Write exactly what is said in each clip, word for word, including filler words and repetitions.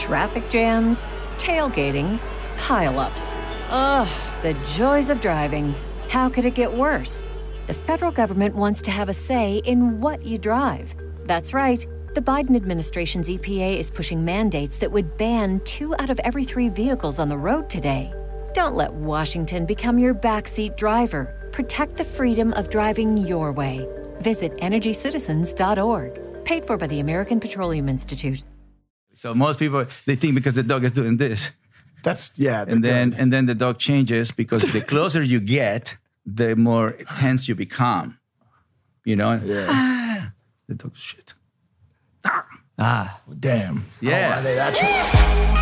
Traffic jams, tailgating, pile-ups. Ugh, the joys of driving. How could it get worse? The federal government wants to have a say in what you drive. That's right. The Biden administration's E P A is pushing mandates that would ban two out of every three vehicles on the road today. Don't let Washington become your backseat driver. Protect the freedom of driving your way. Visit energy citizens dot org. Paid for by the American Petroleum Institute. So most people, they think because the dog is doing this. That's, yeah. And then good. and then the dog changes because the closer you get, the more tense you become. You know? Yeah. Ah, the dog's shit. Ah. Ah, damn. Yeah. Oh, are they that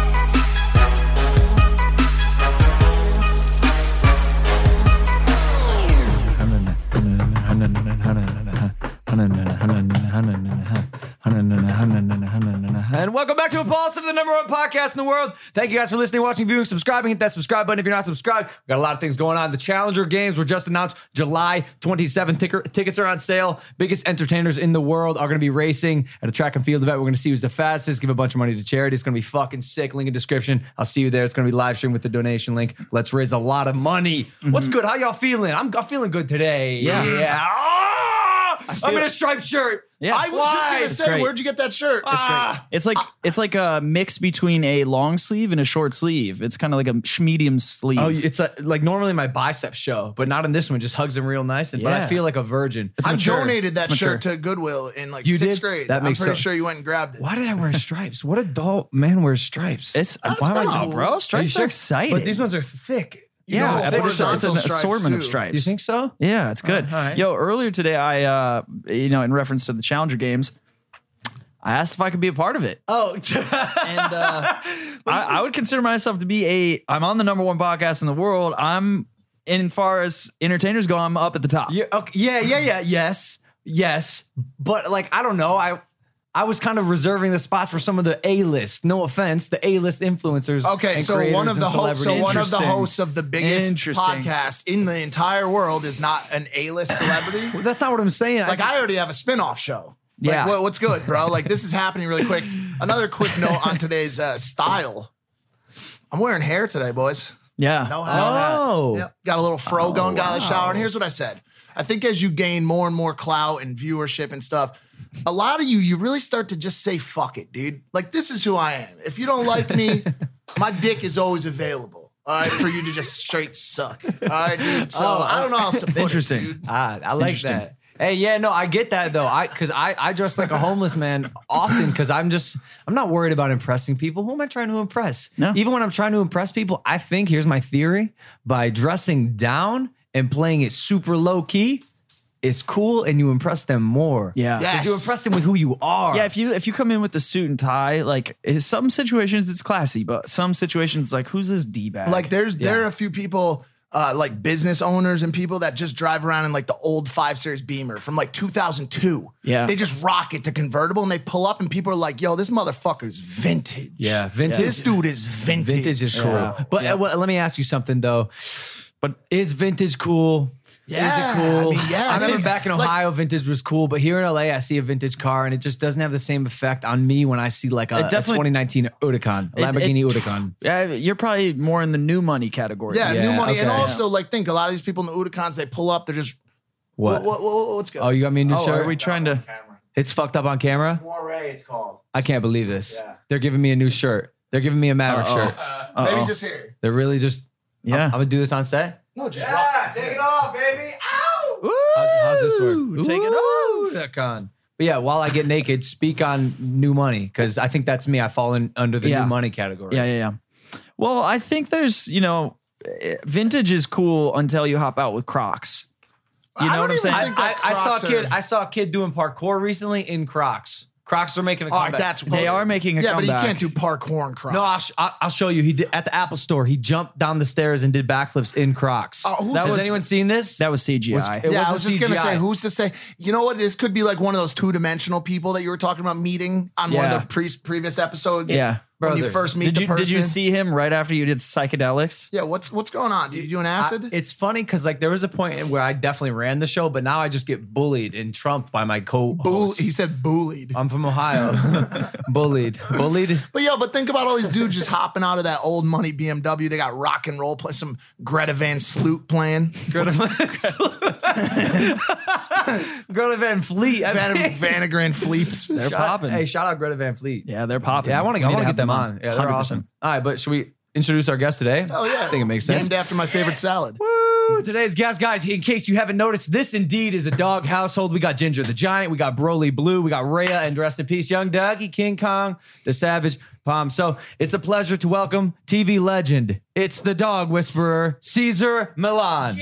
And welcome back to Impulsive, the number one podcast in the world. Thank you guys for listening, watching, viewing, subscribing. Hit that subscribe button if you're not subscribed. We've got a lot of things going on. The Challenger Games were just announced July twenty-seventh. Ticker, tickets are on sale. Biggest entertainers in the world are going to be racing at a track and field event. We're going to see who's the fastest, give a bunch of money to charity. It's going to be fucking sick. Link in description. I'll see you there. It's going to be live stream with the donation link. Let's raise a lot of money. Mm-hmm. What's good? How y'all feeling? I'm, I'm feeling good today. Yeah. Yeah. Oh! I'm in a striped shirt. Yeah. I was Why? just gonna It's say, great. where'd you get that shirt? It's great. It's like it's like a mix between a long sleeve and a short sleeve. It's kind of like a sh- medium sleeve. Oh, it's a, like normally my biceps show, but not in this one. Just hugs them real nice, and, but I Yeah. feel like a virgin. It's I mature. donated that It's mature. shirt to Goodwill in like You sixth did? grade. That I'm makes pretty sense. sure you went and grabbed it. Why did I wear stripes? What adult man wears stripes? It's That's why am I, not oh, cool. bro? Are you Stripes sure? are exciting. But these ones are thick. You yeah, know, but it's, a, it's an horizontal stripes, assortment of too. stripes. You think so? Yeah, it's good. Oh, all right. Yo, earlier today, I, uh, you know, in reference to the Challenger Games, I asked if I could be a part of it. Oh, And uh, I, I would consider myself to be a, I'm on the number one podcast in the world. I'm, in far as entertainers go, I'm up at the top. yeah, okay, yeah, yeah, yeah. Yes, yes. But like, I don't know. I I was kind of reserving the spots for some of the A-list. No offense, the A-list influencers. Okay, and so creators one of and the hosts, so celebrities. one of the Interesting. hosts of the biggest Interesting. podcast in the entire world is not an A-list celebrity. Well, that's not what I'm saying. Like I already have a spin-off show. Like, Yeah. what, what's good, bro? Like this is happening really quick. Another quick note on today's uh, style. I'm wearing hair today, boys. Yeah. No hat. Oh, Yep. Got a little fro going, got out of the shower. wow. And here's what I said. I think as you gain more and more clout and viewership and stuff, a lot of you, you really start to just say, fuck it, dude. Like, this is who I am. If you don't like me, my dick is always available. All right, for you to just straight suck. All right, dude. So Oh, I don't know how else to put Interesting. it, dude. Ah, I like Interesting. that. Hey, yeah, no, I get that though. I because I, I dress like a homeless man often because I'm just I'm not worried about impressing people. Who am I trying to impress? No. Even when I'm trying to impress people, I think here's my theory: by dressing down and playing it super low key, it's cool and you impress them more. Yeah. Yeah. Because you impress them with who you are. Yeah, if you if you come in with the suit and tie, like in some situations it's classy, but some situations like who's this D bag? Like, there's there are a few people, uh, like business owners and people that just drive around in like the old five Series Beamer from like two thousand two. Yeah. They just rock it to convertible and they pull up and people are like, yo, this motherfucker's vintage. Yeah, vintage. This dude is vintage. Vintage is cool. Yeah. But Yeah. uh, well, let me ask you something though. But is vintage cool? Yeah, Is it cool? I mean, yeah, I it remember is. back in Like- Ohio, vintage was cool, but here in L A, I see a vintage car, and it just doesn't have the same effect on me when I see like a, It a definitely- twenty nineteen Huracan, a It- Lamborghini it- Huracan. Yeah, you're probably more in the new money category. Yeah, Yeah, new money. And okay. also, like, think a lot of these people in the Udacons, they pull up, they're just, What? what, what, what what's good? Oh, you got me a new Oh, shirt? are we trying to? It's fucked up on camera? Moray, it's called. I can't believe this. They're giving me a new shirt. They're giving me a Maverick Uh-oh. shirt. Maybe Uh-oh. just here. They're really just, Yeah. I'm, gonna do this on set? No, just Yeah, rock. take it off, baby. Ow! How's, how's this work? Ooh, take it Ooh, off. that con. But yeah, while I get naked, speak on new money, because I think that's me. I fall in under the Yeah. new money category. Yeah, yeah, yeah. Well, I think there's, you know, eh, vintage is cool until you hop out with Crocs. You I know what don't I'm even saying? think I, that I saw a Crocs kid. are- I saw a kid doing parkour recently in Crocs. Crocs are making a All right, comeback. that's They are making a yeah, comeback. but he can't do parkour and Crocs. no. I'll, sh- I'll I'll show you. He did at the Apple Store. He jumped down the stairs and did backflips in Crocs. Oh, who's Has this- anyone seen this? That was C G I. Was- it yeah, I wasn't was just gonna C G I. say, who's to say? You know what? This could be like one of those two-dimensional people that you were talking about meeting on one of Yeah. the pre- previous episodes. yeah. when you Brother, first meet Did the you person. did you see him right after you did psychedelics? Yeah, what's what's going on? Did you do an acid? I- it's funny because like there was a point where I definitely ran the show, but now I just get bullied and trumped by my Bull, co-host. he said bullied. I'm from Ohio. bullied, bullied. But yo, but think about all these dudes just hopping out of that old money B M W. They got rock and roll play, some Greta Van Sloot playing. Greta Greta Van Fleet. I Van, think. Vanagran Fleeps. They're Shout- popping. Hey, shout out Greta Van Fleet. Yeah, they're popping. Yeah, I want to. We I need want to have get them on. Yeah, they're one hundred awesome. percent. All right, but should we introduce our guest today? Oh yeah, I think it makes sense. Named after my favorite salad. Woo! Today's guest, guys, in case you haven't noticed, this indeed is a dog household. We got Ginger the Giant, we got Broly Blue, we got Rhea, and rest in peace, Young Dougie, King Kong, the Savage Palm. So it's a pleasure to welcome T V legend. It's the dog whisperer, Caesar Milan.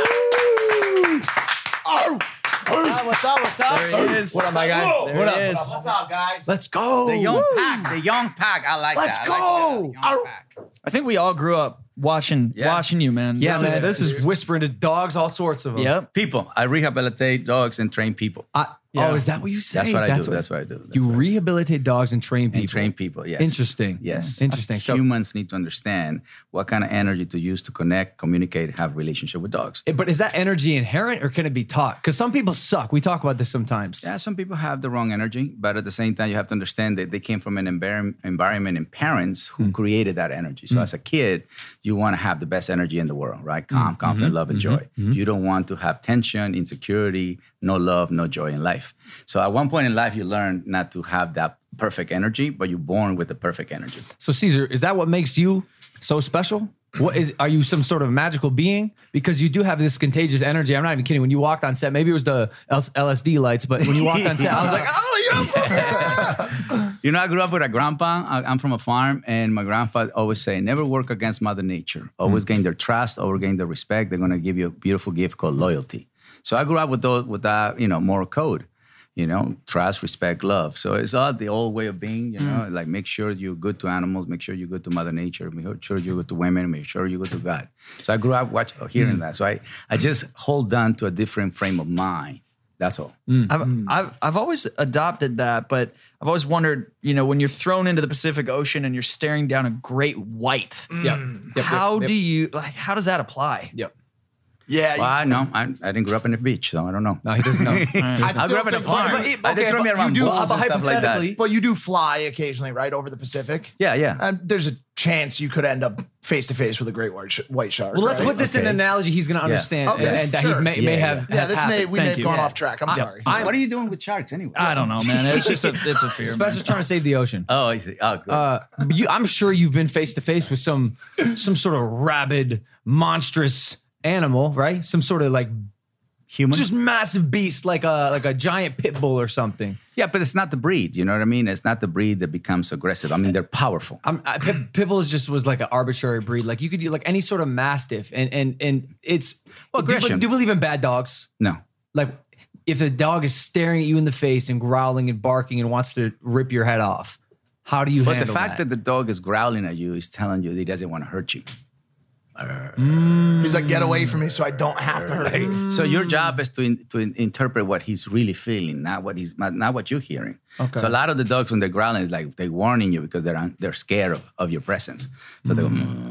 Oh, What's up? What's up? There he is. What up, my guy? There What he up? is. What's up, guys? Let's go. The young Woo! pack, the young pack. I like Let's that. go. I like that, the young pack. I think we all grew up watching Yeah. watching you, man. Yeah, this man. Is, this is whispering to dogs, all sorts of them. yep. People, I rehabilitate dogs and train people. I, Yeah. Oh, is that what you say? That's what I do. That's what I do. That's you what I do. rehabilitate dogs and train people. And train people. Yes. Interesting. Yes. Interesting. So, humans need to understand what kind of energy to use to connect, communicate, have relationship with dogs. Eh, but is that energy inherent or can it be taught? Because some people suck. We talk about this sometimes. Yeah, some people have the wrong energy, but at the same time, you have to understand that they came from an envir- environment and parents who created that energy. So as a kid, you want to have the best energy in the world, right? Calm, confident, love, and joy. You don't want to have tension, insecurity, no love, no joy in life. So at one point in life, you learn not to have that perfect energy, but you're born with the perfect energy. So Caesar, is that what makes you so special? What is? Are you some sort of magical being? Because you do have this contagious energy. I'm not even kidding. When you walked on set, maybe it was the L S D lights, but when you walked on set, I was like, oh, you're fucking. You know, I grew up with a grandpa. I- I'm from a farm, and my grandpa always say, never work against Mother Nature. Always gain their trust, always gain their respect. They're going to give you a beautiful gift called loyalty. So I grew up with those, with that, you know, moral code. You know, trust, respect, love. So it's all the old way of being, you know, like make sure you're good to animals, make sure you're good to Mother Nature, make sure you're good to women, make sure you're good to God. So I grew up watch, hearing that. So I, I just hold on to a different frame of mind. That's all. I've, I've I've always adopted that, but I've always wondered, you know, when you're thrown into the Pacific Ocean and you're staring down a great white, Yep. Yep, yep, how yep. do you like? How does that apply? Yep. yeah. Well, I know. I, I didn't grow up in the beach, so I don't know. No, he doesn't know. I I still grew up in a think- farm. but- but- I okay, they throw me but around you do- bulls but and stuff like that. hypothetically- But you do fly occasionally, right, over the Pacific? Yeah, yeah. And there's a chance you could end up face to face with a great white, sh- white shark. Well, let's right? put this in Okay. an analogy he's going to understand, Okay, and, and that sure. he may, may Yeah, have. Yeah, has this may happened. we Thank may have you. gone Yeah. off track. I'm sorry. I'm- What are you doing with sharks anyway? I don't know, man. It's just a it's a fear. Spencer's man. trying to save the ocean. Oh, I see. Oh, good. Uh, but you, I'm sure you've been face to face with some some sort of rabid, monstrous animal, right? Some sort of like Human? just massive beast, like a like a giant pit bull or something. Yeah, but it's not the breed. You know what I mean? It's not the breed that becomes aggressive. I mean, they're powerful. I'm, I, pit, pit bulls just was like an arbitrary breed. Like you could do like any sort of mastiff, and and and it's Well, do, you, aggression. do you believe in bad dogs? No. Like if a dog is staring at you in the face and growling and barking and wants to rip your head off, how do you But handle the fact that? that? the dog is growling at you is telling you that he doesn't want to hurt you. He's like, get away from me so I don't have to hurt you. So your job is to in, to in- interpret what he's really feeling, not what he's not, not what you're hearing. Okay. So a lot of the dogs when they're growling is like they're warning you because they're un- they're scared of, of your presence. So they go.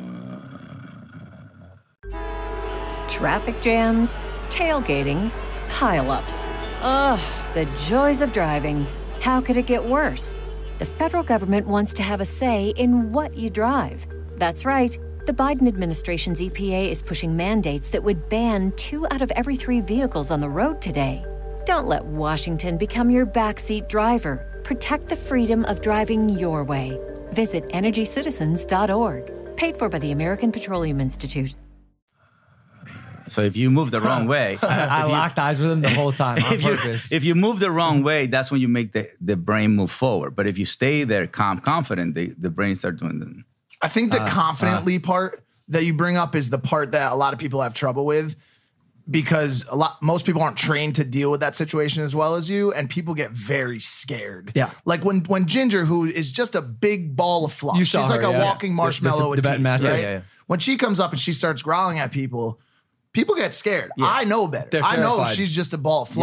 Traffic jams, tailgating, pileups. Ugh, the joys of driving. How could it get worse? The federal government wants to have a say in what you drive. That's right. The Biden administration's E P A is pushing mandates that would ban two out of every three vehicles on the road today. Don't let Washington become your backseat driver. Protect the freedom of driving your way. Visit energy citizens dot org. Paid for by the American Petroleum Institute. So if you move the wrong way, I if you- locked eyes with him the whole time on if you, purpose. if you move the wrong way, that's when you make the, the brain move forward. But if you stay there calm, confident, the, the brain starts doing the. I think the confidently part that you bring up is the part that a lot of people have trouble with because a lot most people aren't trained to deal with that situation as well as you, and people get very scared. Yeah. Like when when Ginger, who is just a big ball of fluff, You she's saw like her, a yeah. walking The- marshmallow the with Tibetan teeth, mastiff. right? Yeah, yeah. When she comes up and she starts growling at people, people get scared. I know better. They're I know terrified. she's just a ball of fluff.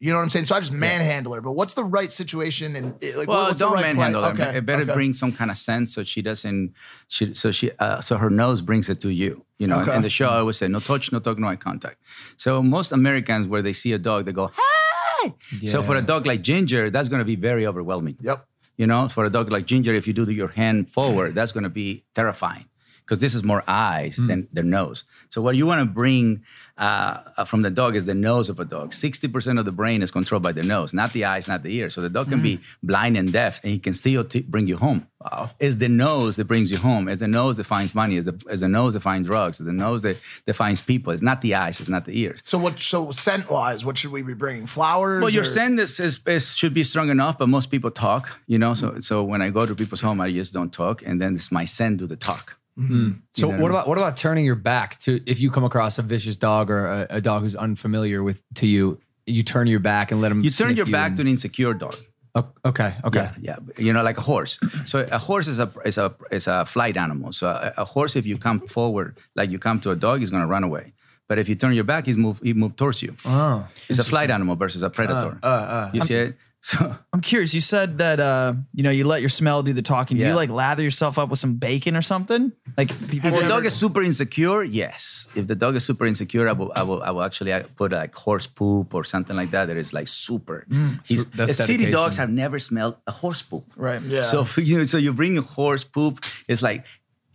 You know what I'm saying? So I just manhandle her. But what's the right situation? And like, Well, what's don't the right manhandle play? her. Okay. It better okay. bring some kind of sense so she doesn't. She so she uh, so her nose brings it to you. You know, Okay. in the show I always say no touch, no talk, no eye contact. So most Americans, where they see a dog, they go hey. So for a dog like Ginger, that's going to be very overwhelming. Yep. You know, for a dog like Ginger, if you do your hand forward, that's going to be terrifying because this is more eyes Mm. than the nose. So what you want to bring uh, from the dog is the nose of a dog. sixty percent of the brain is controlled by the nose, not the eyes, not the ears. So the dog can Mm. be blind and deaf, and he can still t- bring you home. Wow. It's the nose that brings you home. It's the nose that finds money. It's the, it's the nose that finds drugs. It's the nose that, that finds people. It's not the eyes. It's not the ears. So what? So scent wise, what should we be bringing? Flowers? Well, your or- scent is, is, is should be strong enough, but most people talk, you know. So so when I go to people's home, I just don't talk, and then it's my scent do the talk. So You know? what about what about turning your back to if you come across a vicious dog or a, a dog who's unfamiliar with to you, you turn your back and let them. You turn sniff your back and- to an insecure dog. Oh, okay, okay. Yeah, yeah. You know, like a horse. So a horse is a is a is a flight animal. So a, a horse, if you come forward, like you come to a dog, he's going to run away. But if you turn your back, he's move he move towards you. Oh, It's a flight animal versus a predator. Uh, uh, you see it? So I'm curious. You said that uh, you know you let your smell do the talking. Do Yeah. you like lather yourself up with some bacon or something? Like before if the you dog ever- is super insecure, yes. If the dog is super insecure, I will, I will, I will actually I put like horse poop or something like that. That is like super. He's, that's the city dedication. dogs have never smelled a horse poop. right? Yeah. So for you, so you bring a horse poop. It's like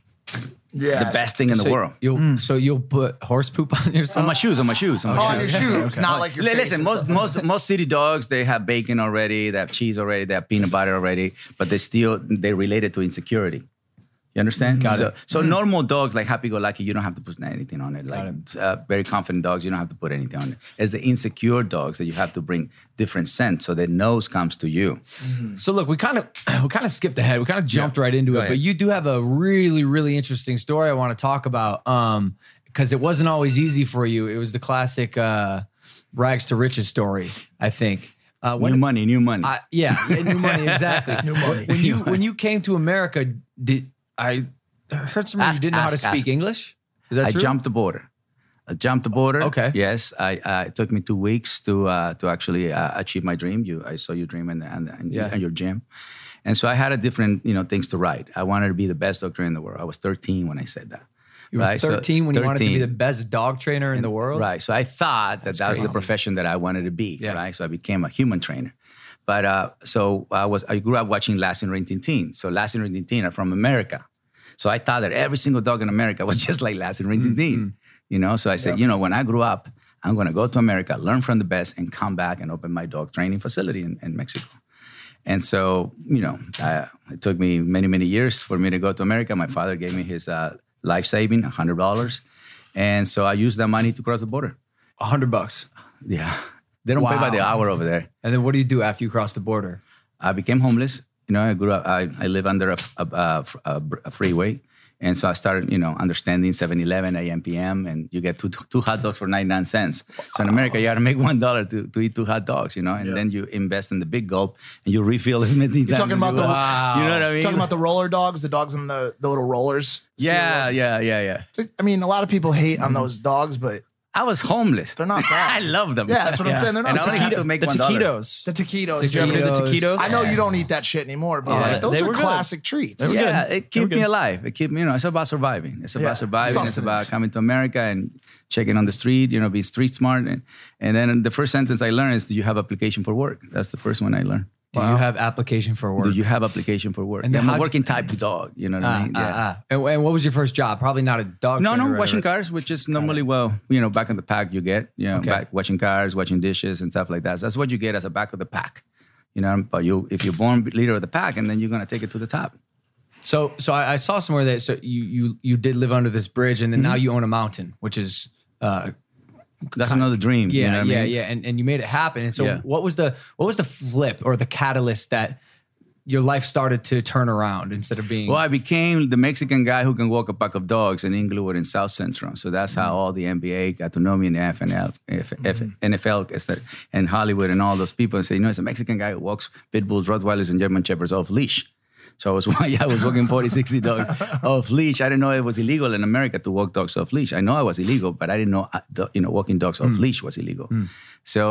yeah. the best thing in the so world. You'll so you'll put horse poop on yourself. On my shoes, on my shoes, on my Oh, shoes. on your shoes, not like your Li- face Listen, and most stuff. most most city dogs they have bacon already, they have cheese already, they have peanut butter already, but they still they related to insecurity. You understand? Got so, it. So normal dogs like happy-go-lucky, you don't have to put anything on it. Like uh, very confident dogs, you don't have to put anything on it. It's the insecure dogs that you have to bring different scent so their nose comes to you. So look, we kind of we kind of skipped ahead. We kind of jumped right into Go it, ahead. but you do have a really really interesting story I want to talk about. Um, because it wasn't always easy for you. It was the classic uh, rags to riches story, I think. Uh, new money, new money. I, yeah, yeah, new money, exactly. New money. When you when you came to America, did I heard somebody Ask- you didn't know how to ask- speak ask. English? Is that I true? jumped the border. I jumped the border. Okay. Yes, I. Uh, it took me two weeks to uh, to actually uh, achieve my dream. You, I saw your dream in, the, in, the, in, Yeah. in your gym, and so I had a different, you know, things to write. I wanted to be the best doctor in the world. I was thirteen when I said that. You were right? So thirteen when you wanted to be thirteen. the best dog trainer in the world. Right. So I thought that That's that was the crazy. profession that I wanted to be. Yeah. Right. So I became a human trainer. But uh, so I was. I grew up watching Lassie and Rin Tin Tin. So Lassie and Rin Tin Tin are from America. So I thought that every single dog in America was just like Lassie and Rin Tin Tin. Mm-hmm. You know. So I said, you know, when I grew up, I'm going to go to America, learn from the best, and come back and open my dog training facility in, in Mexico. And so, you know, uh, it took me many, many years for me to go to America. My father gave me his uh, life saving, one hundred dollars. And so I used that money to cross the border. A hundred bucks. Yeah. They don't pay by the Wow. hour over there. And then what do you do after you cross the border? I became homeless. You know, I grew up, I, I live under a, a, a, a, a freeway. And so I started, you know, understanding seven eleven, A M, P M, and you get two, two hot dogs for ninety-nine cents. So in America, you got to make one dollar to, to eat two hot dogs, you know, and Yeah. then you invest in the big gulp and you refill as many times talking as about you the- want. You know what I mean? Talking about the roller dogs, the dogs in the, the little rollers. Steel yeah, rollers. yeah, yeah, yeah. It's like- I mean, a lot of people hate on those dogs, but I was homeless. they're not bad. I love them. Yeah, that's what I'm saying. They're not And I only bad. have to make the one dollar. taquitos. The taquitos. Did you ever do the Taquitos. taquitos? I know you don't eat that shit anymore, but Yeah, like, those they are were good. classic treats. were Yeah, good. it They were kept me good. alive. It kept me, you know, it's about surviving. It's about Yeah. surviving. It's Sustenance. about coming to America and checking on the street, you know, being street smart. And, and then the first sentence I learned is, do you have application for work? That's the first one I learned. Do you have application for work? Do you have application for work? And Yeah, then I'm a how'd you- working type of dog, you know what I Ah, mean? ah, Yeah. ah. And, and what was your first job? Probably not a dog No, trainer. no, right? washing cars, which is normally, well, you know, back in the pack you get, you know, Okay. back washing cars, washing dishes and stuff like that. That's what you get as a back of the pack, you know, but you, if you're born leader of the pack, and then you're going to take it to the top. So, so I, I saw somewhere that so you you you did live under this bridge, and then Mm-hmm. now you own a mountain, which is uh, That's another dream. yeah, you know what yeah, I mean? yeah, and and you made it happen. And so, Yeah. what was the what was the flip or the catalyst that your life started to turn around instead of being? Well, I became the Mexican guy who can walk a pack of dogs in Inglewood in South Central. So that's how all the N B A got to know me, and the F N L, F, F, N F L, and Hollywood, and all those people, and say, you know, it's a Mexican guy who walks pit bulls, Rottweilers, and German Shepherds off leash. So I was I was walking forty, sixty dogs off leash. I didn't know it was illegal in America to walk dogs off leash. I know it was illegal, but I didn't know uh, the, you know walking dogs off leash was illegal. So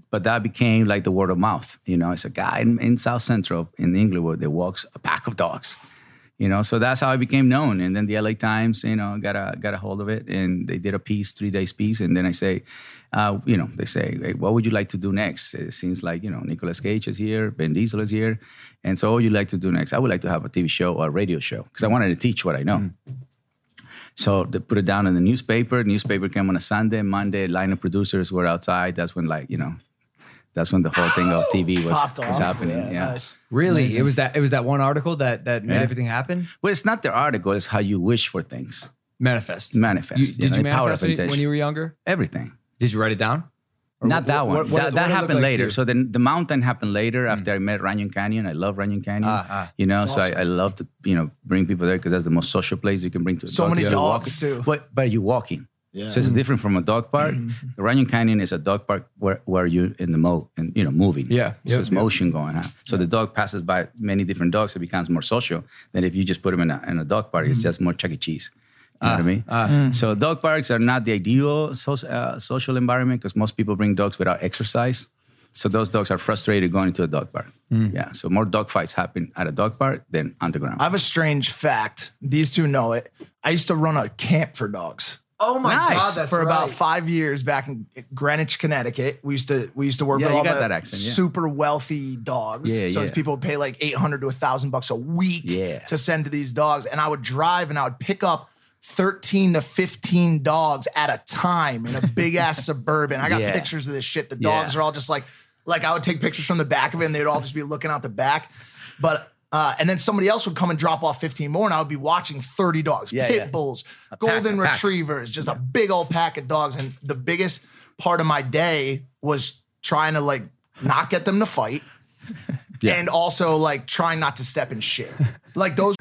but that became like the word of mouth. You know, it's a guy in, in South Central in Inglewood that walks a pack of dogs. You know, so that's how I became known. And then the L A Times, you know, got a got a hold of it, and they did a piece, three days piece. And then I say, uh, you know, they say, hey, what would you like to do next? It seems like, you know, Nicolas Cage is here, Ben Diesel is here, and so what would you like to do next? I would like to have a T V show or a radio show because I wanted to teach what I know. Mm. So they put it down in the newspaper. Newspaper came on a Sunday, Monday. Line of producers were outside. That's when, like, you know. That's when the whole thing of T V was, was happening. Yeah, yeah. Nice. Really? Amazing. It was that it was that one article that that made yeah. everything happen? Well, it's not the article, it's how you wish for things. Manifest. Manifest. You, you did know, you manifest when you, when you were younger? Everything. Did you write it down? Or not what, that one. What, what, that what, that what happened like later. too? So then the mountain happened later mm. after I met Runyon Canyon. I love Runyon Canyon. Ah, ah. You know, Awesome. so I, I love to, you know, bring people there because that's the most social place you can bring to a So dog. many You're dogs, walking. too. But, but you're walking. Yeah. So it's different from a dog park. Mm-hmm. The Runyon Canyon is a dog park where, where you're in the mo and you know moving. Yeah. So Yep, it's yep. motion going on. So the dog passes by many different dogs. It becomes more social than if you just put them in a, in a dog park. Mm-hmm. It's just more Chuck E. Cheese. You know Ah, what I mean? ah. Mm. So dog parks are not the ideal so, uh, social environment because most people bring dogs without exercise. So those dogs are frustrated going into a dog park. Mm. Yeah. So more dog fights happen at a dog park than underground. I have a strange fact. These two know it. I used to run a camp for dogs. Oh my Nice. God, that's for right. about five years back in Greenwich, Connecticut. We used to we used to work Yeah, with you all got the that accent, yeah. super wealthy dogs. Yeah, so yeah. these people would pay like eight hundred to a thousand bucks a week Yeah. to send to these dogs, and I would drive and I would pick up thirteen to fifteen dogs at a time in a big ass Suburban. I got Yeah. pictures of this shit. The dogs Yeah. are all just like like I would take pictures from the back of it, and they'd all just be looking out the back, but. Uh, and then somebody else would come and drop off fifteen more, and I would be watching thirty dogs, Yeah, pit yeah. bulls, A pack, golden a pack. retrievers, just a big old pack of dogs. And the biggest part of my day was trying to like not get them to fight, Yeah. and also like trying not to step in shit. Like those.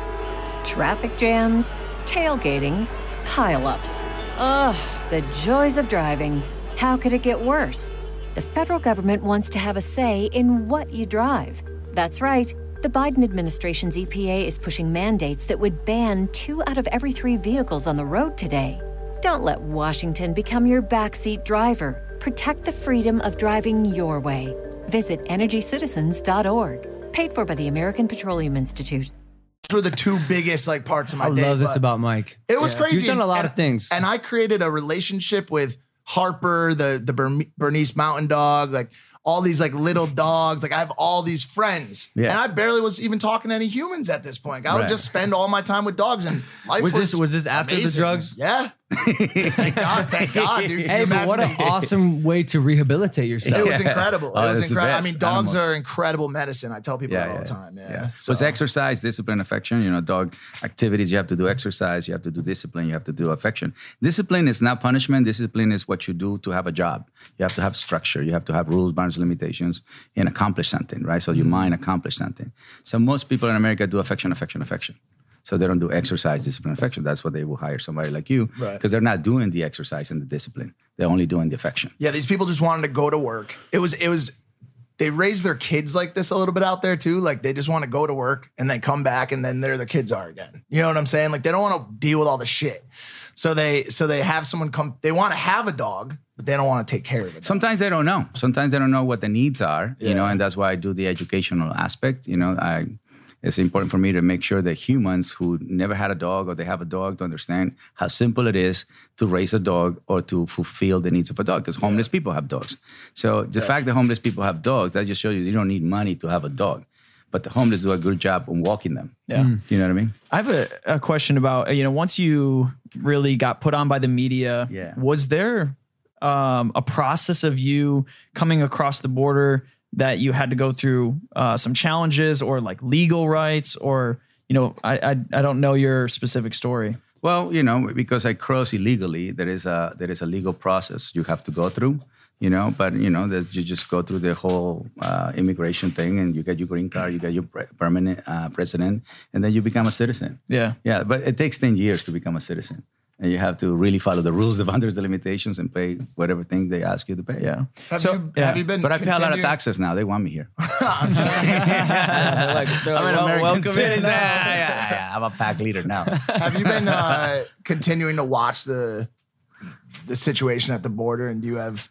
Traffic jams, tailgating, pileups. Ugh, the joys of driving. How could it get worse? The federal government wants to have a say in what you drive. That's right. The Biden administration's E P A is pushing mandates that would ban two out of every three vehicles on the road today. Don't let Washington become your backseat driver. Protect the freedom of driving your way. Visit energy citizens dot org. Paid for by the American Petroleum Institute. Those were the two biggest like parts of my I day. love this but about Mike. It was crazy. You've done a lot and, of things. and I created a relationship with Harper, the the Burm- Bernese Mountain Dog, like all these like little dogs. Like I have all these friends, Yeah. and I barely was even talking to any humans at this point. I would Right. just spend all my time with dogs, and life Was was this- was this after the amazing. drugs? Yeah. Thank God, thank God, dude. Can Hey, you but what an imagine? awesome way to rehabilitate yourself. It was incredible. Oh, it was that's the incredible. I best. mean, dogs Animals. are incredible medicine. I tell people that all the time. Yeah. So it's exercise, discipline, affection. You know, dog activities. You have to do exercise. You have to do discipline. You have to do affection. Discipline is not punishment. Discipline is what you do to have a job. You have to have structure. You have to have rules, boundaries, limitations, and accomplish something, right? So your mind accomplish something. So most people in America do affection, affection, affection. So they don't do exercise, discipline, affection. That's what they will hire somebody like you because Right. they're not doing the exercise and the discipline. They're only doing the affection. Yeah, these people just wanted to go to work. It was, it was, they raise their kids like this a little bit out there too. Like they just want to go to work and then come back and then there the kids are again. You know what I'm saying? Like they don't want to deal with all the shit. So they, so they have someone come, they want to have a dog, but they don't want to take care of it. Sometimes they don't know. Sometimes they don't know what the needs are, you know, Yeah. and that's why I do the educational aspect. You know, I it's important for me to make sure that humans who never had a dog or they have a dog to understand how simple it is to raise a dog or to fulfill the needs of a dog because homeless people have dogs. So the fact that homeless people have dogs, that just shows you you don't need money to have a dog. But the homeless do a good job on walking them. Yeah. You know what I mean? I have a, a question about, you know, once you really got put on by the media, Yeah. was there um, a process of you coming across the border that you had to go through uh, some challenges or like legal rights or, you know, I, I I don't know your specific story. Well, you know, because I cross illegally, there is a there is a legal process you have to go through. You know, but you know, there's, you just go through the whole uh, immigration thing, and you get your green card, you get your pre- permanent uh, resident, and then you become a citizen. Yeah. Yeah, but it takes ten years to become a citizen, and you have to really follow the rules, the boundaries, the limitations, and pay whatever thing they ask you to pay. Yeah. Have, So, you, yeah. have you been But I pay a lot of continuing- taxes now. They want me here. I'm sure. They're like, they're like, well, welcome in. yeah, yeah, yeah. I'm a pack leader now. Have you been uh, continuing to watch the the situation at the border, and do you have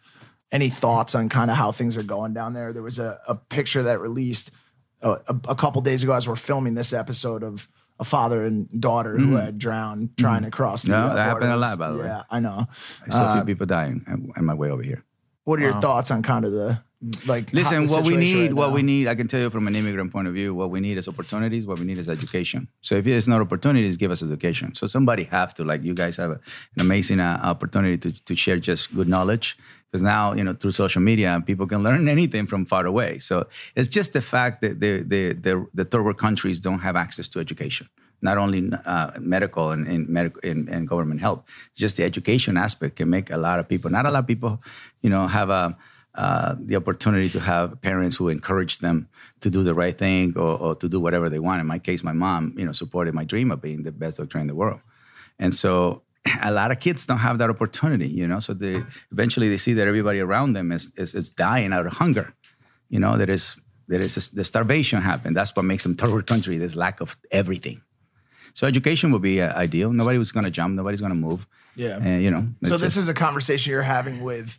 any thoughts on kind of how things are going down there? There was a, a picture that released a, a, a couple days ago as we're filming this episode of a father and daughter who had drowned trying to cross the No, uh, that happened a borders. lot, by the way. Yeah, I know. I saw a few Uh, people dying on- on my way over here. What are your thoughts on kind of the like? Listen, how- the what we situation need, right what now? we need, I can tell you from an immigrant point of view, what we need is opportunities. What we need is education. So if there's not opportunities, give us education. So somebody have to, like you guys have a, an amazing uh, opportunity to, to share just good knowledge. Because now, you know, through social media, people can learn anything from far away. So it's just the fact that the the the, the third world countries don't have access to education. Not only uh, medical and, and medical and, and government help, just the education aspect can make a lot of people. Not a lot of people, you know, have a uh, the opportunity to have parents who encourage them to do the right thing or, or to do whatever they want. In my case, my mom, you know, supported my dream of being the best doctor in the world, and so a lot of kids don't have that opportunity. You know, so they eventually they see that everybody around them is is, is dying out of hunger. You know, there is there is a, the starvation happen. That's what makes them third world country. There's lack of everything. So education would be uh, ideal. Nobody was going to jump. Nobody's going to move. Yeah. And, you know. So it's this just- is a conversation you're having with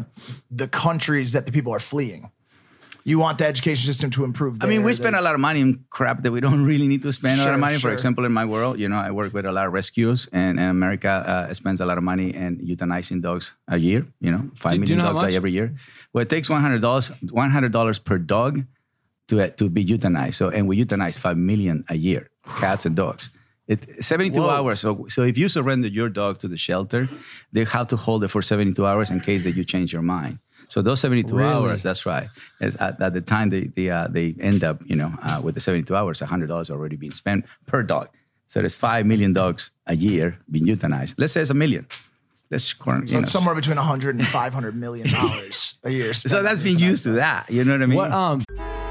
the countries that the people are fleeing. You want the education system to improve. I mean, there, we spend that- a lot of money on crap that we don't really need to spend a lot Sure, of money. sure. For example, in my world, you know, I work with a lot of rescues, and, and America uh, spends a lot of money in euthanizing dogs a year. You know, five Do- do million you know how dogs like much? every year. Well, it takes one hundred dollars, one hundred dollars per dog to uh, to be euthanized. So, and we euthanize five million a year, cats and dogs. It, seventy-two hours. So, so if you surrender your dog to the shelter, they have to hold it for seventy-two hours in case that you change your mind. So those seventy-two Really? hours, that's right. At, at, at the time they they, uh, they end up, you know, uh, with the seventy-two hours, one hundred dollars already being spent per dog. So there's five million dogs a year being euthanized. Let's say it's a million. Let's you So know. it's somewhere between one hundred and five hundred million dollars a year. So that's being used to that. You know what I mean? What um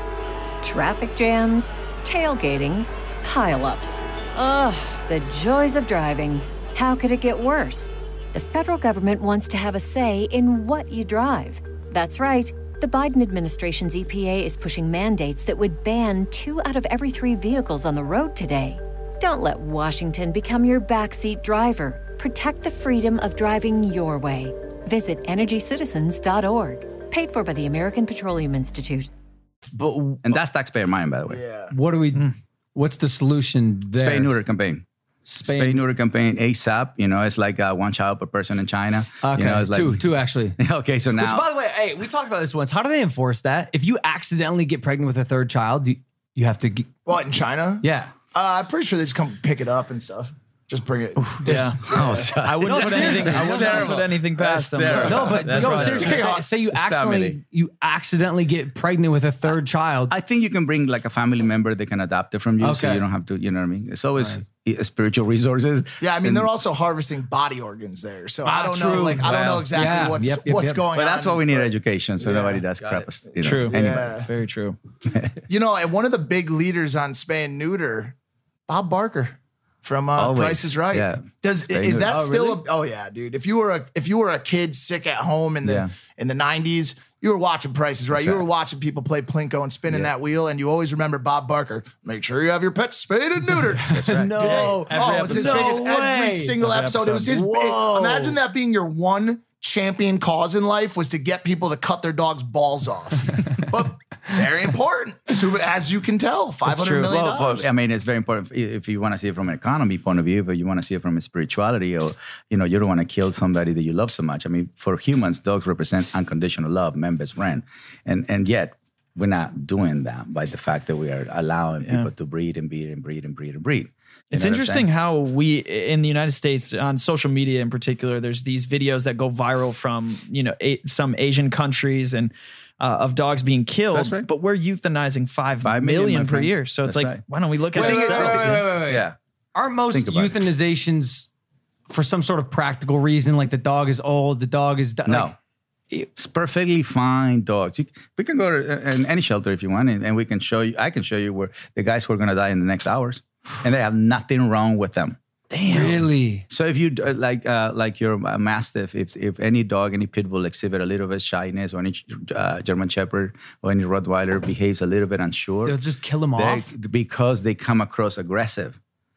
Traffic jams, tailgating, pileups. Ugh, the joys of driving. How could it get worse? The federal government wants to have a say in what you drive. That's right. The Biden administration's E P A is pushing mandates that would ban two out of every three vehicles on the road today. Don't let Washington become your backseat driver. Protect the freedom of driving your way. Visit energy citizens dot org. Paid for by the American Petroleum Institute. but and that's taxpayer money, by the way. Yeah. what do we what's the solution there? Spay neuter campaign. Spain. Spay neuter campaign ASAP. You know, it's like uh, one child per person in China. Okay, You know, it's like, two, two actually. Okay, so now. Which, by the way, hey, we talked about this once. How do they enforce that? If you accidentally get pregnant with a third child, you, you have to. Get, What, in China? yeah. Uh, I'm pretty sure they just come pick it up and stuff. Just bring it. Yeah. Oh, sorry. I wouldn't No, put anything. seriously, I it's wouldn't terrible. put anything past them. terrible. No, but That's no, right. seriously. Say, say you It's accidentally family. you accidentally get pregnant with a third child. I think you can bring like a family member that can adopt it from you, so Okay. you don't have to. You know what I mean? It's always uh, spiritual resources. Yeah, I mean, And- they're also harvesting body organs there. So I Ah, don't know. true. Like, I don't know Well, exactly yeah. what's Yep, yep, what's yep. going But on. that's why we need but- education, so Yeah. nobody does crap. You know, True. Anyway. Yeah. Very true. You know, and one of the big leaders on spay and neuter, Bob Barker from uh, Always. Price is Right. Yeah. Does Spay is neuter. that Oh, still? really? A, oh yeah, dude. If you were a if you were a kid sick at home in the Yeah. in the nineties, you were watching Price is Right. You right. were watching people play plinko and spinning Yeah. that wheel, and you always remember Bob Barker. Make sure you have your pets spayed and neutered. That's right. No. oh, it was his episode. biggest No every way. single Every episode. It was his. episode. Big, Whoa. imagine that being your one champion cause in life was to get people to cut their dog's balls off. But very important, so, as you can tell, five hundred million Well, dollars. well, I mean, it's very important if- if you want to see it from an economy point of view, but you want to see it from a spirituality, or you know, you don't want to kill somebody that you love so much. I mean, for humans, dogs represent unconditional love, man, best friend, and and yet we're not doing that by the fact that we are allowing people to breed and breed and breed and breed and breed. You It's know what I'm interesting saying? how we in the United States on social media in particular, there's these videos that go viral from, you know, a, some Asian countries and uh, of dogs being killed, That's right. but we're euthanizing five, Five million, million, my per friend. year. So it's That's like, right. why don't we look at Wait, this? wait, wait, wait, wait, wait, wait. Yeah. Aren't most Think about it. euthanizations for some sort of practical reason? Like the dog is old, the dog is di- No. like, It's perfectly fine dogs. You, we can go to uh, in any shelter if you want, and, and we can show you. I can show you where the guys who are going to die in the next hours, and they have nothing wrong with them. really. So if you uh, like uh, like your uh, mastiff, if if any dog, any pit bull exhibit a little bit shyness, or any uh, German Shepherd or any Rottweiler behaves a little bit unsure, They'll just kill them they- off. because they come across aggressive.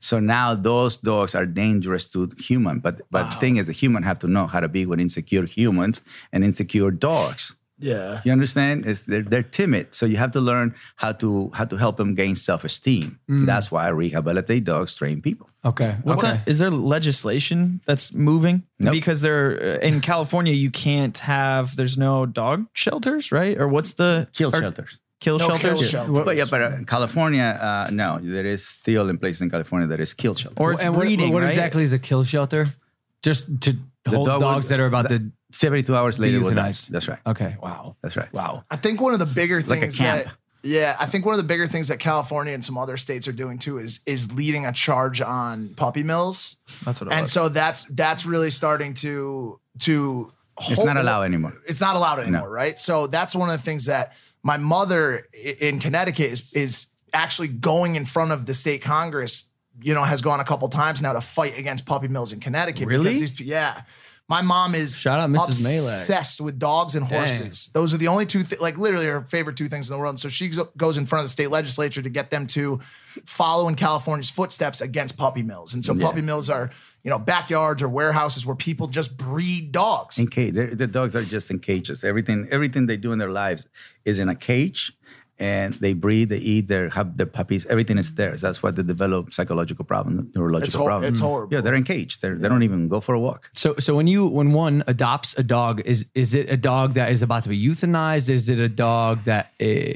So now those dogs are dangerous to human. But but the thing is, the human have to know how to be with insecure humans and insecure dogs. Yeah. You understand? It's, they're, they're timid. So you have to learn how to how to help them gain self-esteem. That's why rehabilitate dogs train people. Okay. What's okay. that? Is there legislation that's moving? Nope. Because there in California, you can't have. There's no dog shelters, right? Or what's the Kill or shelters. Kill No shelters. kill shelters. But yeah, but uh, California, uh, no, there is still in places in California that is kill shelter. Or it's and what, breeding. what right? exactly is a kill shelter? Just to hold dog will- dogs that are about to. seventy-two hours later, will die. euthanized. That's right. Okay. Wow. That's right. Wow. I think one of the bigger Like a things camp. that yeah, I think one of the bigger things that California and some other states are doing too is is leading a charge on puppy mills. That's what it And was. so that's that's really starting to to It's hold- not allowed anymore. It's not allowed anymore, right? So that's one of the things that my mother i- in Connecticut is is actually going in front of the state Congress, you know, has gone a couple times now to fight against puppy mills in Connecticut. Really? Because these, yeah. My mom is Shout out Missus Malek. obsessed with dogs and horses. Those are the only two, th- like literally her favorite two things in the world. And so she go- goes in front of the state legislature to get them to follow in California's footsteps against puppy mills. And so puppy mills are, you know, backyards or warehouses where people just breed dogs. In cage, They're- the dogs are just in cages. Everything, everything they do in their lives is in a cage, and they breed, they eat, they have their puppies. Everything is theirs. That's why they develop psychological problems, neurological It's hor- problems. it's horrible. Yeah, they're in cage. They're, They don't even go for a walk. So, so when you when one adopts a dog, is is it a dog that is about to be euthanized? Is it a dog that eh,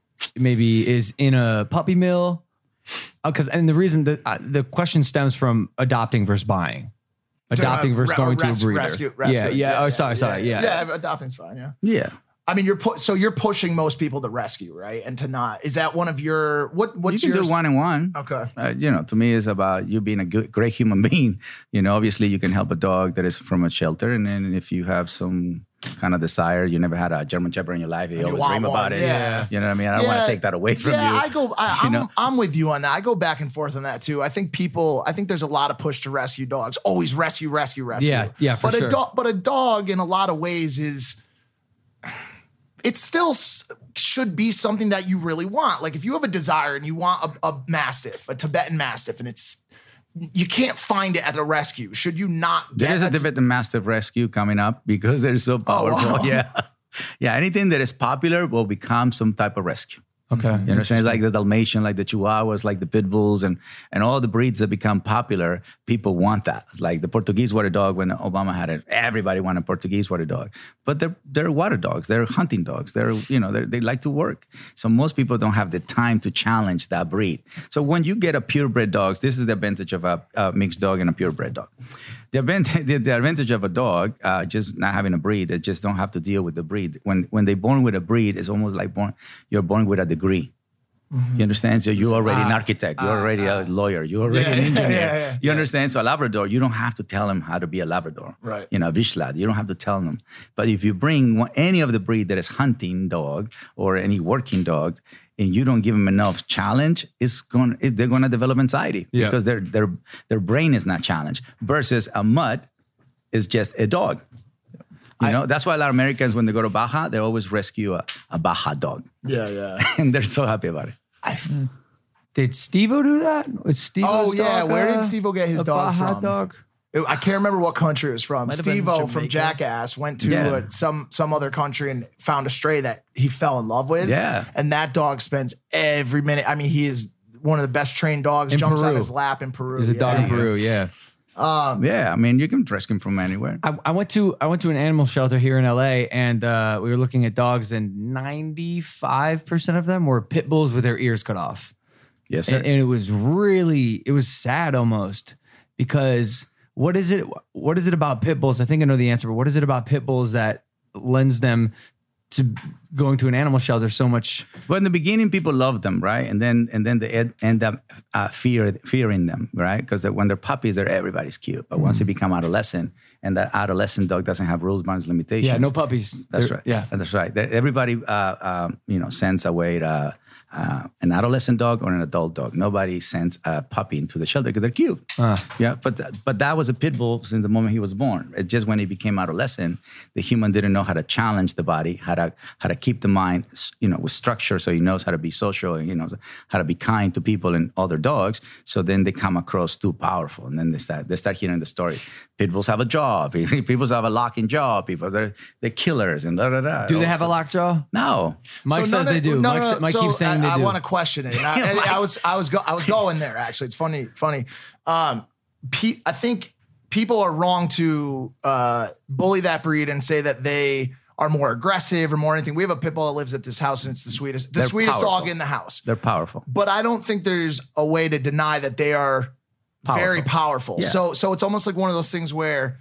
maybe is in a puppy mill? Because and the reason that uh, the question stems from adopting versus buying, adopting versus Re- going to a rescue- breeder. rescue- yeah, rescue. yeah, Oh, sorry, sorry. Yeah. Yeah, adopting's fine. Yeah. Yeah. I mean, you're pu- so you're pushing most people to rescue, right? And to not. Is that one of your what? What's You can your do one and one. Okay. Uh, you know, to me, it's about you being a good, great human being. You know, obviously, you can help a dog that is from a shelter, and then if you have some kind of desire, you never had a German Shepherd in your life, you you always want dream one, about it. yeah. You know what I mean? I don't want Yeah. to take that away from yeah, you. I go. I, you I'm, know? I'm with you on that. I go back and forth on that too. I think people. I think there's a lot of push to rescue dogs. Always rescue, rescue, rescue. Yeah, yeah, for but sure. a dog, but a dog, in a lot of ways, is. It still s- should be something that you really want. Like if you have a desire and you want a, a mastiff, a Tibetan mastiff, and it's you can't find it at a rescue. Should you not? There get is a a- Tibetan Mastiff rescue coming up because they're so powerful. wow. Yeah. Yeah. Anything that is popular will become some type of rescue. Okay. You understand? It's like the Dalmatian, like the Chihuahuas, like the Pit Bulls, and and all the breeds that become popular, people want that. Like the Portuguese water dog, when Obama had it, everybody wanted Portuguese water dog. But they're they're water dogs, they're hunting dogs. They're you know they they like to work. So most people don't have the time to challenge that breed. So when you get a purebred dog, this is the advantage of a, a mixed dog and a purebred dog. The advantage, the, the advantage of a dog, uh, just not having a breed, they just don't have to deal with the breed. When when they're born with a breed, it's almost like born you're born with a degree. You understand? So you're already an architect. You're already a lawyer. You're already an engineer. yeah, yeah, you understand? So a Labrador, you don't have to tell him how to be a Labrador. Right. You know, a Vishlad, you don't have to tell them. But if you bring one, any of the breed that is hunting dog or any working dog, and you don't give them enough challenge, it's going it, they're going to develop anxiety Yeah. because their their their brain is not challenged. Versus a mutt is just a dog. You know, that's why a lot of Americans, when they go to Baja, they always rescue a, a Baja dog, Yeah, yeah. and they're so happy about it. Did Steve-O do that? Was Steve-O's Oh yeah, dog, where uh, did Steve-O get his a dog Baja from? dog? It- I can't remember what country it was from. Might have been Steve-O from Jamaica. Jackass went to Yeah. uh, some some other country and found a stray that he fell in love with. Yeah. And that dog spends every minute. I mean, he is one of the best trained dogs. In jumps on Peru. his lap in Peru. There's a dog yeah. in Peru. Yeah. Yeah, I mean, you can rescue him from anywhere. I, I went to I went to an animal shelter here in L A, and uh, we were looking at dogs, and ninety-five percent of them were pit bulls with their ears cut off. Yes, sir. And, and it was really, it was sad almost, because what is it? What is it about pit bulls? I think I know the answer, but what is it about pit bulls that lends them to going to an animal shelter so much? But in the beginning, people love them, right? And then and then they ed- end up uh, fear fearing them, right? Because when they're puppies, they're everybody's cute. But once they become adolescent, and that adolescent dog doesn't have rules, bounds, limitations. Yeah, no puppies. That's They're- right. Yeah. That's right. That Everybody, uh, um, you know, sends away uh, uh, an adolescent dog or an adult dog. Nobody sends a puppy into the shelter because they're cute. Yeah, but but that was a pit bull since the moment he was born. It's just when he became adolescent, the human didn't know how to challenge the body, how to how to keep the mind, you know, with structure, so he knows how to be social and he knows how to be kind to people and other dogs. So then they come across too powerful, and then they start they start hearing the story. Pit bulls have a jaw. People have a locking jaw. People they're they're killers and da da da. Do they have a lockjaw? No. Mike So says none they of- do. No, Mike, no, sa- no. Mike so keeps saying I, they I do. want to question it. And I, and I was, I was, go, I was going there. Actually, it's funny. Funny. Um, pe- I think people are wrong to uh, bully that breed and say that they are more aggressive or more anything. We have a pit bull that lives at this house, and it's the sweetest, the They're sweetest powerful. dog in the house. They're powerful. But I don't think there's a way to deny that they are very powerful. Yeah. So, so it's almost like one of those things where.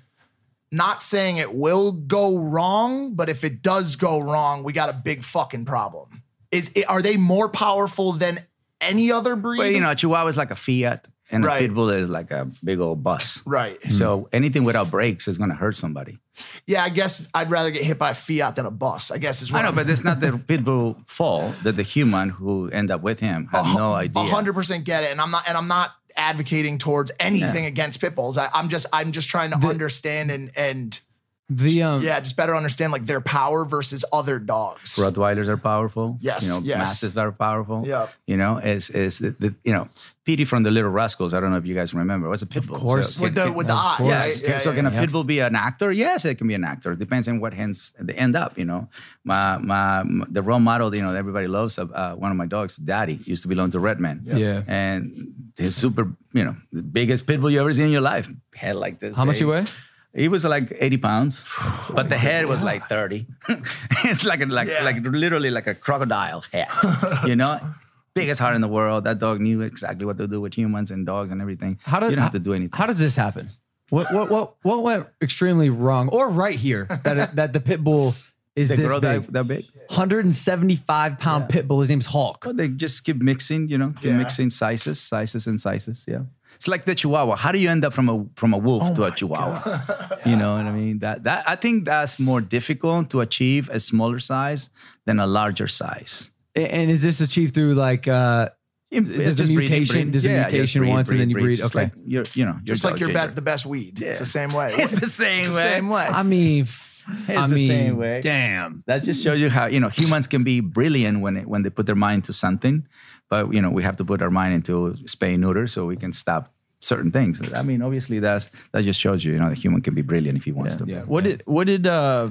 Not saying it will go wrong, but if it does go wrong, we got a big fucking problem. Is it, are they more powerful than any other breed? Well, you know, a Chihuahua is like a Fiat, and Right. a Pit Bull is like a big old bus. Right. So anything without brakes is going to hurt somebody. Yeah, I guess I'd rather get hit by a Fiat than a bus. I guess is what I know, I'm- but it's not the Pit Bull fault that the human who end up with him have no idea. A hundred percent get it, and I'm not, and I'm not advocating towards anything against pit bulls. I, I'm just, I'm just trying to understand and and The um, yeah, just better understand like their power versus other dogs. Rottweilers are powerful. Yes, You know, yes. Mastiffs are powerful. Yeah. You know, is is the, the you know, Petey from the Little Rascals. I don't know if you guys remember. Was a pit bull. course. So With can- the with the eye, Yeah, right? can- so yeah, can a yeah. pit bull be an actor? Yes, it can be an actor. It depends on what hands they end up. You know, my my, my the role model. You know, everybody loves. Uh, one of my dogs, Daddy, used to belong to Redman. Yeah. and he's super. You know, the biggest pit bull you ever seen in your life. Head like this. how much big. you weigh? He was like eighty pounds, but the head was like thirty. It's like a, like like literally like a crocodile head, you know. Biggest heart in the world. That dog knew exactly what to do with humans and dogs and everything. How does you don't have to do anything. How does this happen? What what what what went extremely wrong or right here that it, that the pit bull is they this grow big? that, that big? one hundred seventy-five pound pit bull. His name's Hulk. But they just keep mixing, you know, keep Yeah. mixing sizes, sizes, and sizes. Yeah, it's like the Chihuahua. How do you end up from a from a wolf Oh to a Chihuahua? You know what I mean? That that I think that's more difficult to achieve a smaller size than a larger size. A- And is this achieved through like uh It's there's a just breeding, mutation breeding. there's a Yeah, mutation just breed, once and then you breed, just okay. like you're, you know, Just your like dog your Jager. bet, the best weed. It's the same way. It's the same It's way. the same way. I mean f- It's I the mean same way. damn. That just shows you how, you know, humans can be brilliant when it, when they put their mind to something, but you know, we have to put our mind into spay and neuter so we can stop certain things. I mean, obviously that's that just shows you, you know, the human can be brilliant if he wants to. Yeah. What did what did uh,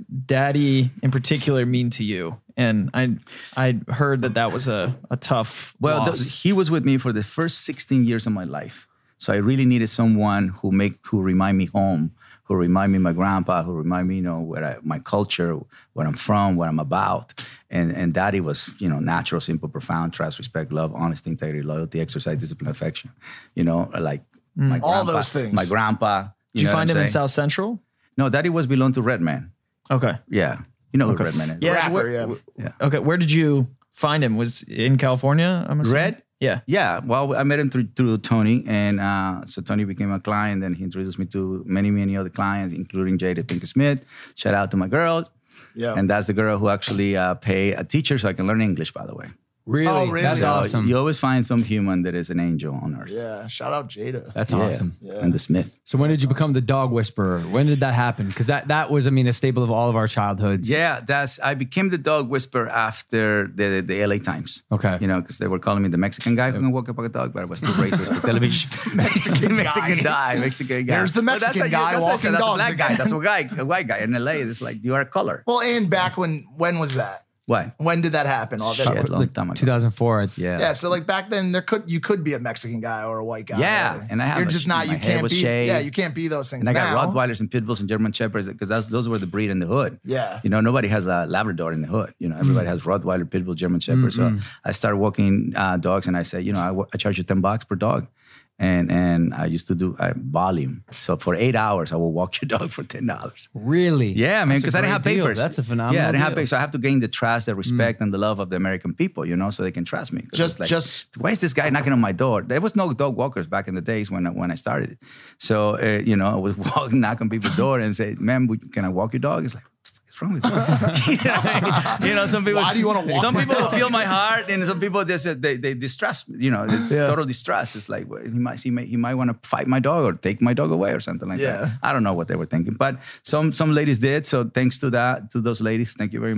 Daddy in particular mean to you? And I I heard that that was a, a tough Well, loss. th- he was with me for the first sixteen years of my life. So I really needed someone who make who remind me home, who remind me my grandpa, who remind me, you know, where I, my culture, where I'm from, what I'm about. And and Daddy was, you know, natural, simple, profound, trust, respect, love, honesty, integrity, loyalty, exercise, discipline, affection. You know, like my All grandpa- those things. My grandpa. Did you know what find I'm him in saying? South Central? No, Daddy was belong to Redman. Okay. Yeah. You know who Redman is. Yeah. Rapper, where- yeah. Yeah. Okay. Where did you find him? Was in California? I'm assuming? Red? Yeah. Yeah, well, I met him through, through Tony, and uh, so Tony became a client. Then he introduced me to many, many other clients, including Jada Pinkett Smith. Shout out to my girl. Yeah. And that's the girl who actually uh, pay a teacher so I can learn English, by the way. Really? Oh, really? That's So awesome. You always find some human that is an angel on earth. Yeah. Shout out Jada. That's Yeah. awesome. And the Smith. So when did you become the dog whisperer? When did that happen? Because that that was, I mean, a staple of all of our childhoods. Yeah, that's. I became the dog whisperer after the the L A Times. Okay. You know, because they were calling me the Mexican guy who can walk up like a dog, but I was too racist for television. Mexican, Mexican guy, Mexican guy. There's the Well, that's Mexican a- guy that's a- walking that's dogs a black again. guy. That's a guy, a white guy in L A. It's like you are a color. Well, and back when when was that? What? When did that happen? All that. Shit, long time ago. two thousand four. Yeah. Yeah, so like back then, there could you could be a Mexican guy or a white guy. Yeah, and I have You're a- just not. my You head can't was be. shaved. Yeah, you can't be those things. And I got now. Rottweilers and Pit Bulls and German Shepherds because those were the breed in the hood. Yeah. You know, nobody has a Labrador in the hood. You know, everybody has Rottweiler, Pit Bull, German Shepherd. So I started walking uh, dogs, and I said, you know, I, w- I charge you ten bucks per dog. And and I used to do uh, volume. So for eight hours, I will walk your dog for ten dollars. Really? Yeah, man, That's a because I didn't have great deal. papers. That's a phenomenal Yeah, I didn't have deal. papers. So I have to gain the trust, the respect, and the love of the American people, you know, so they can trust me. 'Cause Just- it's like, just- why is this guy knocking on my door? There was no dog walkers back in the days when I, when I started. So, uh, you know, I would walk, knock on people's door and say, ma'am, would- can I walk your dog? It's like, what's wrong with you? you, know, you know, some people. Why do you wanna walk Some my people dog? feel my heart, and some people just uh, they they distrust. You know, total distrust. It's like well, he might he might he might want to fight my dog or take my dog away or something like Yeah. that. I don't know what they were thinking, but some some ladies did. So thanks to that, to those ladies, thank you very much.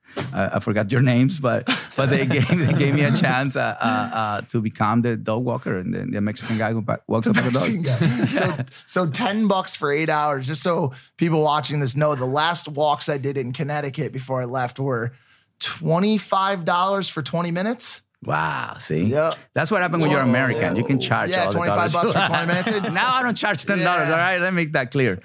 Uh, I forgot your names, but but they gave they gave me a chance uh, uh, uh, to become the dog walker and the, the Mexican guy who back, walks up with a dog. so, so ten bucks for eight hours. Just so people watching this know, the last walks I did in Connecticut before I left were twenty-five dollars for twenty minutes. Wow, see? Yep. That's what happened when you're Whoa, American. yeah. You can charge Yeah, all the twenty-five dollars. bucks for twenty minutes. Now I don't charge ten dollars, Yeah. all right? Let me make that clear.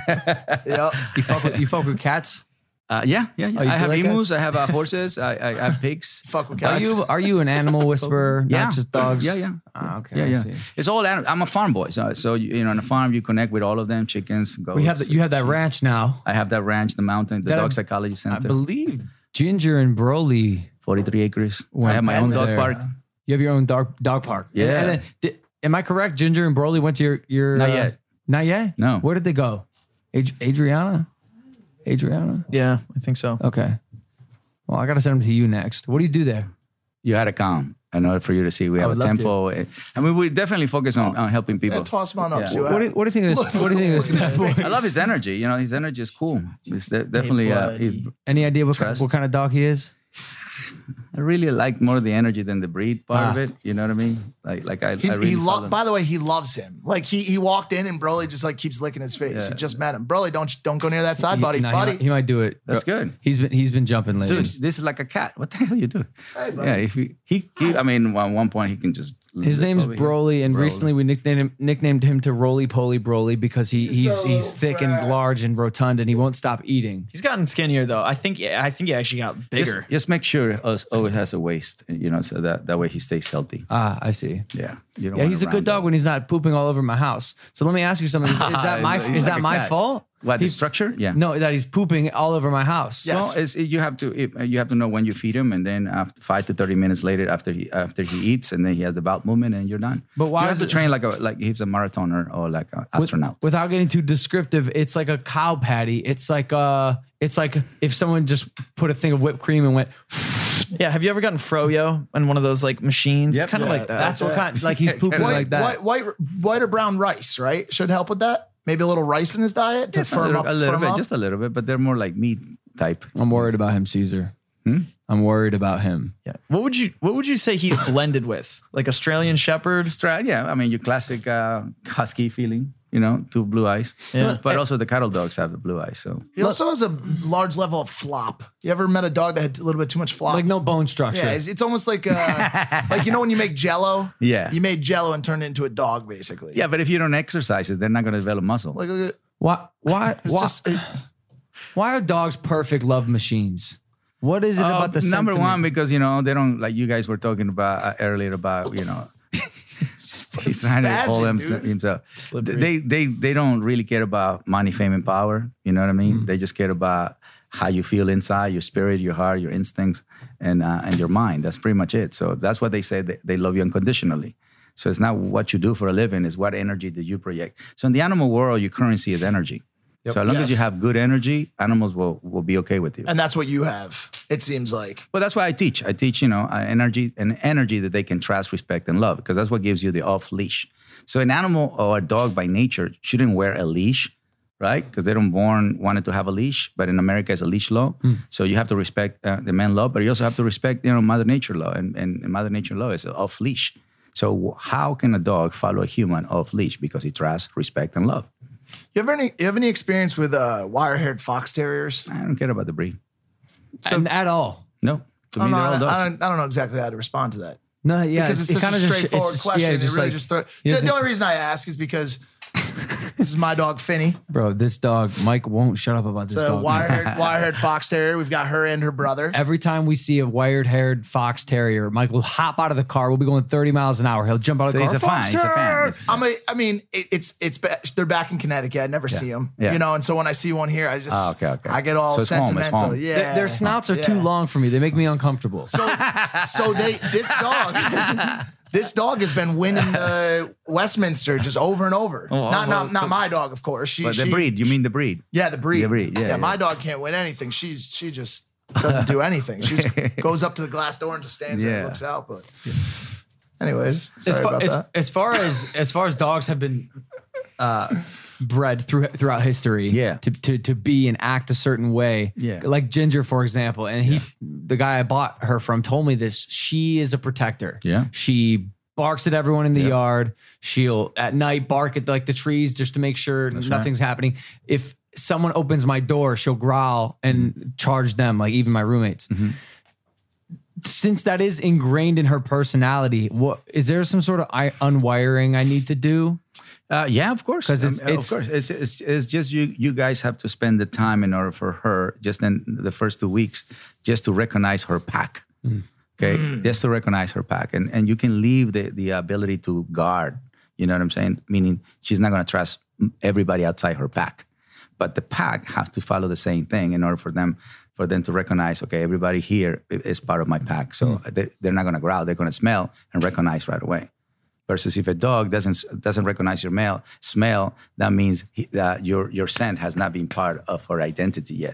Yep. You fuck with, you fuck with cats? Uh, yeah, yeah, yeah. Oh, you I do have like emus, I have uh, horses, I, I, I have pigs. Fuck with Are cats. you are you an animal whisperer, Yeah. not just dogs? Yeah, yeah. Ah, okay. Yeah, I yeah. see. It's all animals. I'm a farm boy. So, so you, you know, on a farm, you connect with all of them, chickens, goats. We have the, you have that sheep. ranch now. I have that ranch, the mountain, the That- dog psychology I center. believe Ginger and Broly. forty-three acres. Went I have my own dog there. park. You have your own dog dog park. Yeah. And then, did, am I correct? Ginger and Broly went to your your. Not uh, yet. Not yet. No. Where did they go? Ad- Adriana. Adriana. Yeah, I think so. Okay. Well, I gotta send them to you next. What do you do there? You had to come in order for you to see. We have would a love tempo. I mean, we definitely focus on, on helping people. Yeah, toss him on up. Yeah. See what What do, you, what do you think of this? What do you think of Look at this? his I love his energy. You know, his energy is cool. It's de- definitely. Uh, buddy. he- Any idea what, Trust. what kind of dog he is? I really like more the energy than the breed part Ah. of it. You know what I mean? Like, like I, He, I really he follow lo- him. by the way, he loves him. Like he he walked in and Broly just like keeps licking his face. Yeah. He just met him. Broly, don't don't go near that side, He- buddy. no, he buddy. might- He, might do it. That's good. He's been he's been jumping lately. Dude, this is like a cat. What the hell you do? Hey, buddy. Yeah, if he, he, he, I mean, at one point he can just. His live name's over here. Broly, and Broly. recently we nicknamed him, nicknamed him to Roly Poly Broly because he he's so he's thick and fat. large and rotund, and he won't stop eating. He's gotten skinnier though. I think I think he actually got Just, bigger. just make sure us always has a waist, you know, so that, that way he stays healthy. Ah, I see. Yeah, you don't Yeah, want he's a round good dog up. when he's not pooping all over my house. So let me ask you something: Is, is that my He's is like that a my cat. fault? What the He's- structure? Yeah. No, that he's pooping all over my house. Yeah. Well, it's, you have to it, you have to know when you feed him, and then after five to thirty minutes later, after he after he eats, and then he has the bowel movement, and you're done. But why you have is to it- train like a like he's a marathoner or like an With- astronaut? Without getting too descriptive, it's like a cow patty. It's like uh it's like if someone just put a thing of whipped cream and went. Yeah, have you ever gotten froyo on one of those like machines? Yep. It's kind of Yeah, like that. That's what kind. Like he's pooping white, like that. White, white, white or brown rice, right? Should help with that. Maybe a little rice in his diet to Just a firm little, up. a little firm bit, up. just a little bit, but they're more like meat type. I'm worried about him, Caesar. Hmm? I'm worried about him. Yeah. What would you What would you say he's blended with? Like Australian Shepherd? Stra- yeah, I mean your classic uh, husky feeling, you know, two blue eyes. Yeah. But also the cattle dogs have the blue eyes. So He also has a large level of flop. You ever met a dog that had a little bit too much flop? Like no bone structure. Yeah, it's, it's almost like uh, like you know when you make Jello. Yeah. you made Jello and turned it into a dog, basically. yeah, but if you don't exercise it, they're not going to develop muscle. like look at- Why? Why? it's Why? just it, Why are dogs perfect love machines? What is it Uh, about the number sentiment? one, because you know they don't like you guys were talking about uh, earlier about you know he's trying to call him, Spazzing, dude. himself. They they they don't really care about money, fame, and power. You know what I mean? They just care about how you feel inside, your spirit, your heart, your instincts, and uh, and your mind. That's pretty much it. So that's what they say. They, they love you unconditionally. So it's not what you do for a living; it's what energy did you project. So in the animal world, your currency is energy. So as long as Yes. you have good energy, animals will, will be okay with you. and that's what you have. It seems like. Well, that's why I teach. I teach, you know, uh, energy, an energy that they can trust, respect, and love, because that's what gives you the off leash. So an animal or a dog by nature shouldn't wear a leash, right? Because they don't born wanting to have a leash. But in America, it's a leash law. So you have to respect uh, the man law, but you also have to respect, you know, Mother Nature law, and, and, and Mother Nature law is off leash. So how can a dog follow a human off leash? Because he trusts, respect, and love. You have any? You have any experience with uh, wire-haired fox terriers? I don't care about the breed. And at all. No, to I me don't, know, they're all I, dogs. don't, I don't know exactly how to respond to that. No, yeah, Because it's it such kinda a just- straightforward it's- question. Yeah, it just really like, just throw, he the, doesn't- the only reason I ask is because this is my dog Finny. bro, this dog, Mike won't shut up about this The dog. wire-haired, wire-haired fox terrier. We've got her and her brother. Every time we see a wired-haired fox terrier, Mike will hop out of the car. We'll be going thirty miles an hour. He'll jump out of So the he's car. a fan. "Fox He's a fan. terrier!" He's a fan. I'm a, I mean, it, it's it's ba- they're back in Connecticut. I never see them, Yeah. you know. And so when I see one here, I just Oh, okay, okay. I get all So it's home, it's sentimental. home. Yeah, Their, their snouts are too Yeah. long for me. They make me uncomfortable. So so they this dog. This dog has been winning the Westminster just over and over. Oh, not, well, not not my dog, of course. She, But the she- breed, you mean the breed? Yeah, the breed. The breed, yeah, yeah. my dog can't win anything. She's she just doesn't do anything. She just goes up to the glass door and just stands there and Yeah. looks out. But anyways, sorry as far about as, that. as far as as far as dogs have been uh, bred through throughout history. Yeah. To to to be and act a certain way. Yeah. Like Ginger, for example, and he, the guy I bought her from, told me this. She is a protector. Yeah. She barks at everyone in the yard. She'll at night bark at like the trees just to make sure nothing's happening. If someone opens my door, she'll growl and Mm-hmm. charge them, like even my roommates. Since that is ingrained in her personality, what is there some sort of I, unwiring I need to do? Uh, yeah, of course. 'Cause it's- Um, it's- of course. It's, it's, it's just you. You guys have to spend the time in order for her, just in the first two weeks, just to recognize her pack. Okay, just to recognize her pack, and and you can leave the the ability to guard. You know what I'm saying? Meaning she's not going to trust everybody outside her pack, but the pack have to follow the same thing in order for them for them to recognize. Okay, everybody here is part of my pack, so they, they're not going to growl. They're going to smell and recognize right away. Versus if a dog doesn't doesn't recognize your mail, smell, that means he, that your your scent has not been part of her identity yet.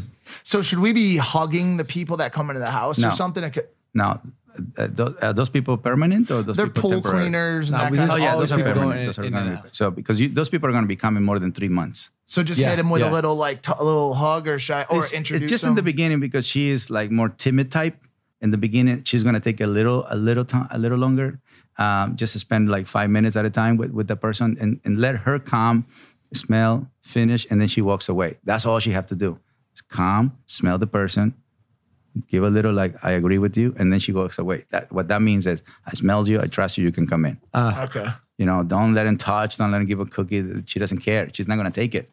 So should we be hugging the people that come into the house No. or something? It could- Now, uh, those, are those people permanent or those They're people pool temporary? cleaners and No, that we kind just of Oh yeah, stuff. those are people permanent. going Those are in gonna and be- out. so because you, those people are going to be coming more than three months. So just Yeah, hit him with yeah. a little like t- a little hug or shy or It's, introduce it's just him. in the beginning because she is like more timid type. In the beginning, she's going to take a little, a little time, a little longer, um, just to spend like five minutes at a time with, with the person and, and let her calm, smell, finish, and then she walks away. That's all she have to do. Just calm, smell the person, give a little like, I agree with you, and then she walks away. That what that means is, I smelled you, I trust you, you can come in. Okay. You know, don't let him touch, don't let him give a cookie. She doesn't care. She's not going to take it.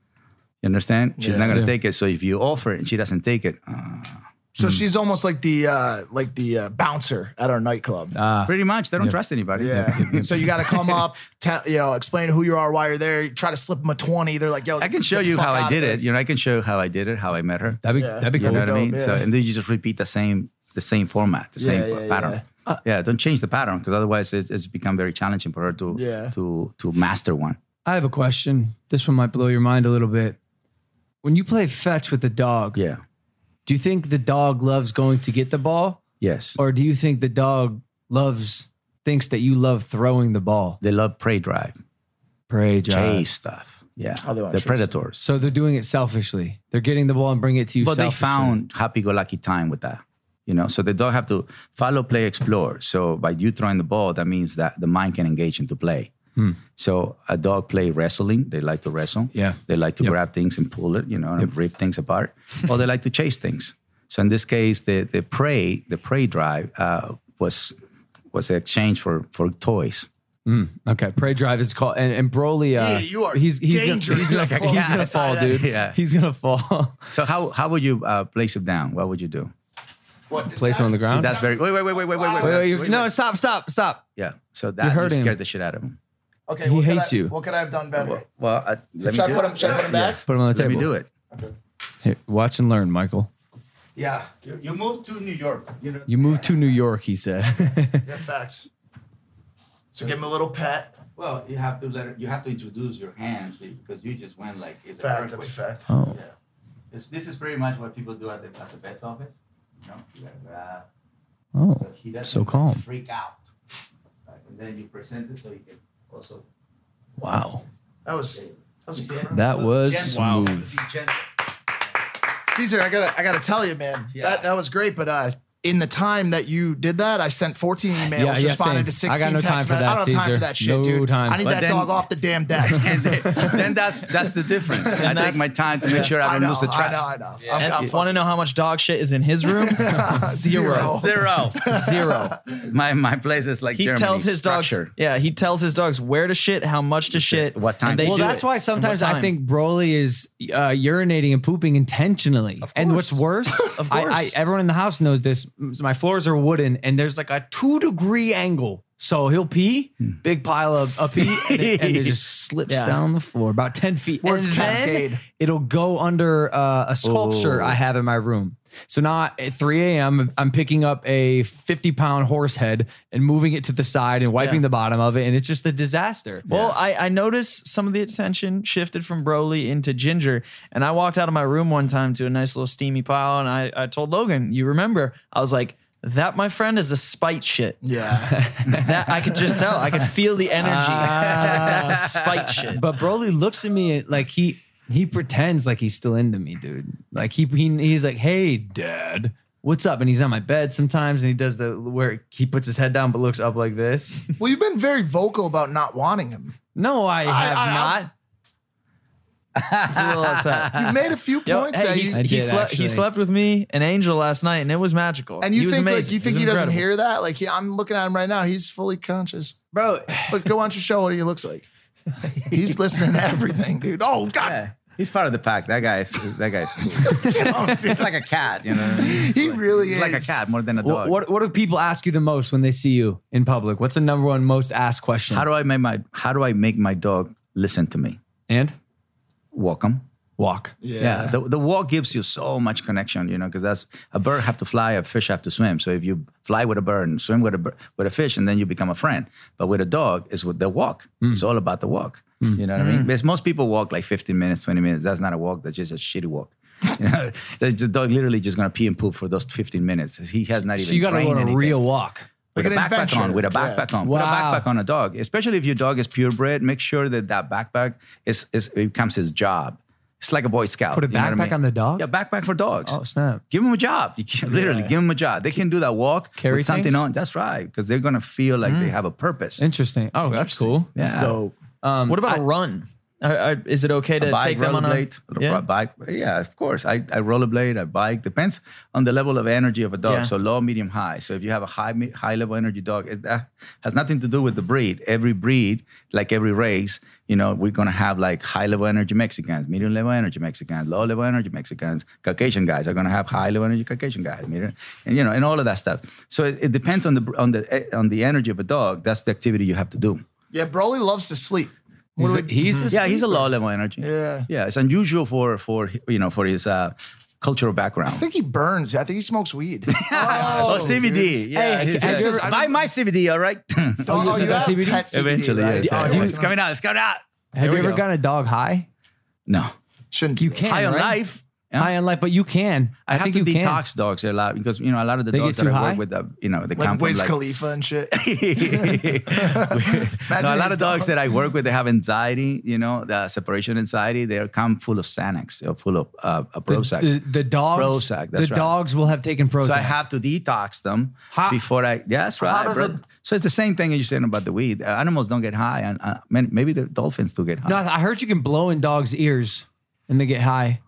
You understand? She's Yeah. not going to Yeah. take it. So if you offer it and she doesn't take it, uh, So she's almost like the uh, like the uh, bouncer at our nightclub. pretty much they don't trust anybody. yeah. So you got to come up, tell, you know, explain who you are, why you're there. You try to slip them a twenty. They're like, "Yo, I can get show the you fuck how I out did of it. You know, I can show you how I did it, how I met her. That'd be Yeah. that'd be You cool. know what I dope, mean? So yeah. and then you just repeat the same the same format, the same Yeah, yeah, pattern. yeah. Yeah. don't change the pattern because otherwise it's, it's become very challenging for her to Yeah. to to master one. I have a question. This one might blow your mind a little bit. When you play fetch with the dog, Yeah. do you think the dog loves going to get the ball? Yes. Or do you think the dog loves, thinks that you love throwing the ball? They love prey drive, Pray, Josh. chase stuff. Yeah. Oh, they want the chase. predators. So they're doing it selfishly. They're getting the ball and bringing it to you But they selfishly. found happy-go-lucky time with that. You know, so the dog have to follow, play, explore. So by you throwing the ball, that means that the mind can engage into play. So a dog play wrestling. They like to wrestle. Yeah. They like to Yep. grab things and pull it, you know, and rip things apart. Or they like to chase things. So in this case, the the prey, the prey drive uh, was was exchanged for for toys. Okay, prey drive is called, and, and Broly. Uh, Yeah, you are he's, he's dangerous. Gonna, he's You're gonna, gonna he's fall gonna inside fall, that. dude. Yeah. He's gonna fall. So how how would you uh, place him down? What would you do? What, this Place him on the guy? ground. That's very. Wait, wait, wait, wait, wait, wait, wait. Wait, wait, you- wait, no, wait. stop, stop, stop. Yeah. So You're that you hurting scared him. the shit out of him. Okay, He what could hates I- you. What could I have done better? Well, I, let Should I me put do him? it. Should I put him back? Put him on the Let table. me do it. Here, watch and learn, Michael. Yeah. You, you moved to New York. You know. You moved to New York, he said. Yeah, facts. So give him a little pet. Well, you have to let it, you have to introduce your hands because you just went like it's Fact. That's a fact. Oh. Yeah. It's, this is pretty much what people do at the at the vet's office. You know, you gotta grab. Oh, So he doesn't so calm. freak out. Like, and then you present it so he can also. Wow. That was that was incredible. That was Gentle. smooth. Be gentle. Caesar, I gotta I gotta tell you, man, Yeah. that that was great. But uh, in the time that you did that, I sent fourteen emails, Yeah, yeah, responded same. to I got sixteen no text time for messages. I that, don't have time for Caesar. that shit, No dude. time. I need But that then- dog off the damn desk. And then, then that's that's the difference. I take that's- my time to make sure I I don't know, lose the I trust. know, I know. I'm, And I'm you want to know how much dog shit is in his room? Zero. Zero. Zero. My my place is like He Germany. tells his dogs. Structure. Yeah, he tells his dogs where to shit, how much to shit, what time and to they Well, do that's it. why And sometimes what I time. think Broly is uh, urinating and pooping intentionally. And what's worse, Of I, course. I, everyone in the house knows this. My floors are wooden, and there's like a two degree angle. So he'll pee, big pile of a pee, and it, and it just slips Yeah. down the floor about ten feet. Words and cascade. then it'll go under uh, a sculpture Oh. I have in my room. So now at three a.m., I'm picking up a fifty pound horse head and moving it to the side and wiping Yeah. the bottom of it. And it's just a disaster. Well, I, I noticed some of the attention shifted from Broly into Ginger. And I walked out of my room one time to a nice little steamy pile. And I, I told Logan, you remember, I was like, That, my friend, is a spite shit. Yeah. That I could just tell. I could feel the energy. I was like, that's a spite shit. But Broly looks at me like he he pretends like he's still into me, dude. Like he, he he's like, hey, dad, what's up? And he's on my bed sometimes, and he does the where he puts his head down but looks up like this. Well, you've been very vocal about not wanting him. No, I have I- not. He's a little upset. You made a few Yo, points hey, that he, you, I he did, slept, he actually. slept with me and Angel last night, and it was magical. and you he was think like amazing. you think It was he doesn't incredible. hear that? Like he, I'm looking at him right now. He's fully conscious. Bro, Look, go watch your show. What he looks like. He's listening to everything, dude. Oh God. Yeah. He's part of the pack. That guy's that guy's cool. You know, dude. He's like a cat, you know. He really He's is like a cat more than a what, dog. what what do people ask you the most when they see you in public? What's the number one most asked question? How do I make my How do I make my dog listen to me? and Walk him. walk? Yeah, the, the walk gives you so much connection, you know, because that's a bird have to fly, a fish have to swim. So if you fly with a bird and swim with a bird, with a fish, and then you become a friend. But with a dog, it's with the walk. It's all about the walk. You know what I mean? Because most people walk like fifteen minutes, twenty minutes. That's not a walk. That's just a shitty walk. You know, the, the dog literally just gonna pee and poop for those fifteen minutes. He has not even. So you got to go trained on a anything. real walk. With Like a an backpack adventure. on, with a Yeah. backpack on. Put Wow. a backpack on a dog, especially if your dog is purebred. Make sure that that backpack is, is it becomes his job. It's like a Boy Scout. Put a you know what I backpack mean? on the dog? Yeah, backpack for dogs. Oh, snap. Give them a job. You can, literally give them a job. They can do that walk Carry with something things? on. That's right, because they're gonna feel like they have a purpose. Interesting. Oh, that's cool. Yeah. It's dope. Um, What about a run? I, I, is it okay to A bike, take them on a rollerblade, yeah? bike? Yeah, of course. I, I rollerblade, I bike. Depends on the level of energy of a dog. Yeah. So low, medium, high. So if you have a high me- high level energy dog, it, that has nothing to do with the breed. Every breed, like every race, you know, we're gonna have like high level energy Mexicans, medium level energy Mexicans, low level energy Mexicans. Caucasian guys are gonna have high level energy Caucasian guys, medium, and you know, and all of that stuff. So it, it depends on the on the on the energy of a dog. That's the activity you have to do. Yeah, Broly loves to sleep. What He's, do a, we- he's a Yeah, he's a sleeper. low level energy. Yeah. yeah, it's unusual for for you know for his uh, cultural background. I think he burns. I think he smokes weed. Oh, C B D. Yeah, Hey, he's- have you he's- ever- buy my C B D, all right? Oh, oh, you got have C B D? pet C B D, Eventually, right? yes. Oh, yeah. you- It's coming out. It's coming out. Have There you we ever go. gotten a dog high? No. Shouldn't You do that. can. High on right? life. Yeah. High on life, but you can. I, have think to you can. detox dogs a lot because you know a lot of the They dogs get that too I high? work with, uh, you know, they come Like from Wiz like Khalifa and shit. no, a lot his of dogs dog. that I work with, they have anxiety, you know, the separation anxiety. They come full of Xanax, they're full of uh, a The, Prozac. the, the dogs. Prozac, that's the right. dogs will have taken Prozac. So I have to detox them How- before I. Yeah, that's right, does bro. it- So it's the same thing as you're saying about the weed. Uh, animals don't get high, and uh, man, maybe the dolphins do get high. No, I heard you can blow in dogs' ears and they get high.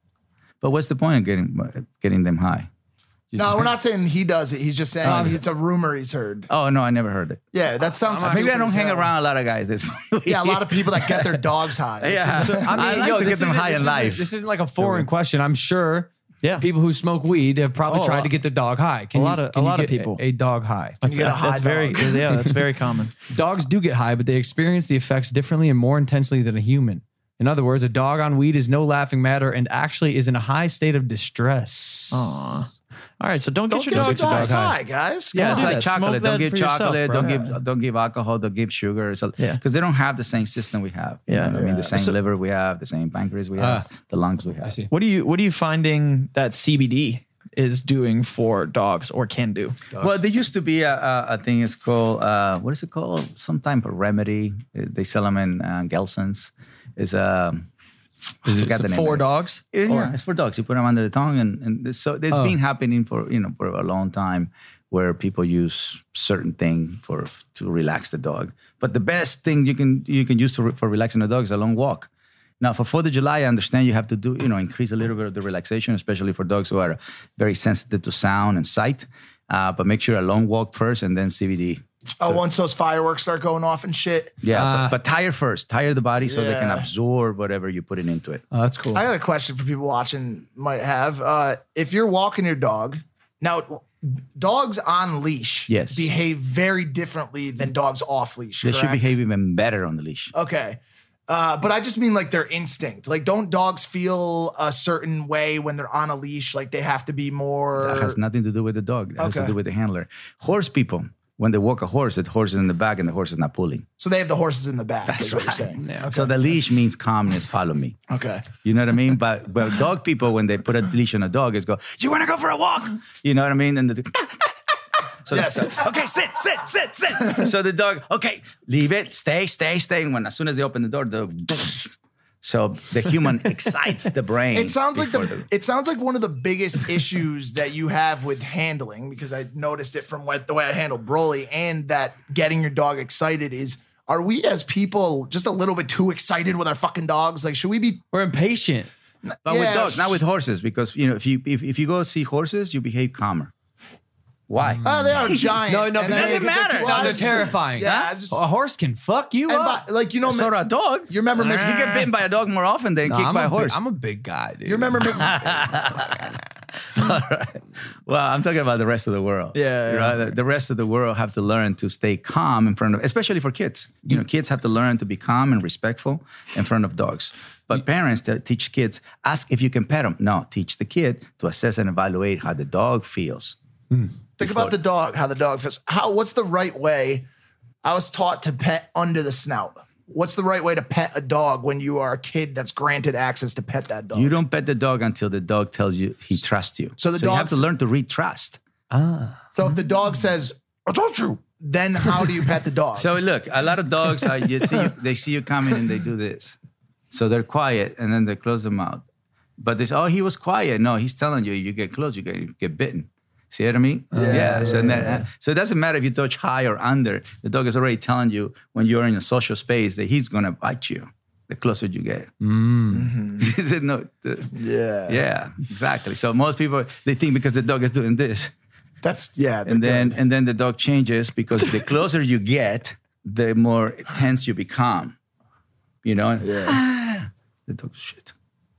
But what's the point of getting getting them high? You No, just- we're not saying he does it. He's just saying it's a rumor he's heard. Oh no, I never heard it. Yeah, that sounds Maybe I stupid don't as hang hell. around a lot of guys. This Yeah, a lot of people that get their dogs high. Yeah, So- I, like yo, to this get them isn't- high this in isn't- life. This isn't like a foreign question. I'm sure Yeah. people who smoke weed have probably Oh, a tried lot. to get their dog high. Can A you- lot of- can a you lot of get people. A, a dog high. You get a high that's very dog. yeah, that's very common. Dogs do get high, but they experience the effects differently and more intensely than a human. In other words, a dog on weed is no laughing matter and actually is in a high state of distress. Aw. All right, so don't, Don't get your get your dogs high. dogs high, guys. Come Yeah, it's on. like that. chocolate. Smoke Don't that give for yourself, chocolate. bro. don't give don't give alcohol. Don't give sugar. So, Yeah. because they don't have the same system we have. You Yeah. know what I mean, the same So- liver we have, the same pancreas we have, the lungs we have. I see. What do you what are you finding that C B D is doing for dogs or can do? Well, there used to be a, a, a thing. It's called uh, what is it called? Some type of remedy. They sell them in uh, Gelson's. Is um, I forgot the name For of it. dogs? Yeah, Or- it's for dogs. You put them under the tongue, and, and this, so it's Oh. been happening for you know for a long time, where people use certain thing for to relax the dog. But the best thing you can you can use to, for relaxing the dog is a long walk. Now, for Fourth of July, I understand you have to do you know increase a little bit of the relaxation, especially for dogs who are very sensitive to sound and sight. Uh, but make sure a long walk first, and then C B D. Oh, once those fireworks start going off and shit. Yeah, Uh, but, but tire first. Tire the body so they can Yeah. absorb whatever you're putting into it. Oh, that's cool. I got a question for people watching might have. Uh, if you're walking your dog, now dogs on leash Yes. behave very differently than dogs off leash. They should correct? behave even better on the leash. Okay. Uh, but I just mean like their instinct. Like, don't dogs feel a certain way when they're on a leash? Like they have to be more. That has nothing to do with the dog. That has to Okay. do with the handler. Horse people, when they walk a horse, the horse is in the back and the horse is not pulling. So they have the horses in the back. That's is what you're right. saying. Yeah. So the leash means calmness, follow me. Okay. You know what I mean? But but dog people, when they put a leash on a dog, is go, do you want to go for a walk? You know what I mean? And the, So Yes. the- okay, sit, sit, sit, sit. So the dog, okay, leave it, stay, stay, stay. And when as soon as they open the door, the so the human excites the brain. It sounds like the, before it sounds like one of the biggest issues that you have with handling, because I noticed it from what, the way I handle Broly, and that getting your dog excited is, are we as people just a little bit too excited with our fucking dogs? Like, should we be? We're impatient. But Yeah. with dogs, not with horses, because you know if you if, if you go see horses, you behave calmer. Why? Oh, they are giant. No, no, and but I- doesn't because matter. well, No, I they're just- terrifying. Yeah, Huh? I just, A horse can fuck you and up. by, like you know, So a dog. you remember Miss You get bitten by a dog more often than No, kicked I'm by a a big- horse. I'm a big guy, dude. You remember Miss All right. Well, I'm talking about the rest of the world. Yeah, yeah. Right? The, the rest of the world have to learn to stay calm in front of, especially for kids. You know, kids have to learn to be calm and respectful in front of dogs. But parents that teach kids, ask if you can pet them. No, teach the kid to assess and evaluate how the dog feels. Think about the dog, how the dog feels. How? What's the right way? I was taught to pet under the snout. What's the right way to pet a dog when you are a kid that's granted access to pet that dog? You don't pet the dog until the dog tells you he trusts you. So the you have dog's- to learn to read trust. So if the dog says, "I told you," then how do you pet the dog? So look, a lot of dogs, uh, you see, you, they see you coming and they do this. So they're quiet and then they close their mouth. But they say, oh, he was quiet. No, he's telling you, you get close, you get, you get bitten. See what I mean? Yeah. yeah, so, that, uh, so it doesn't matter if you touch high or under. The dog is already telling you when you're in a social space that he's going to bite you the closer you get. Mm. no, the, yeah, yeah, exactly. So most people, they think because the dog is doing this. that's yeah. And then good. and then the dog changes because the closer you get, the more tense you become. You know? yeah, The dog's shit.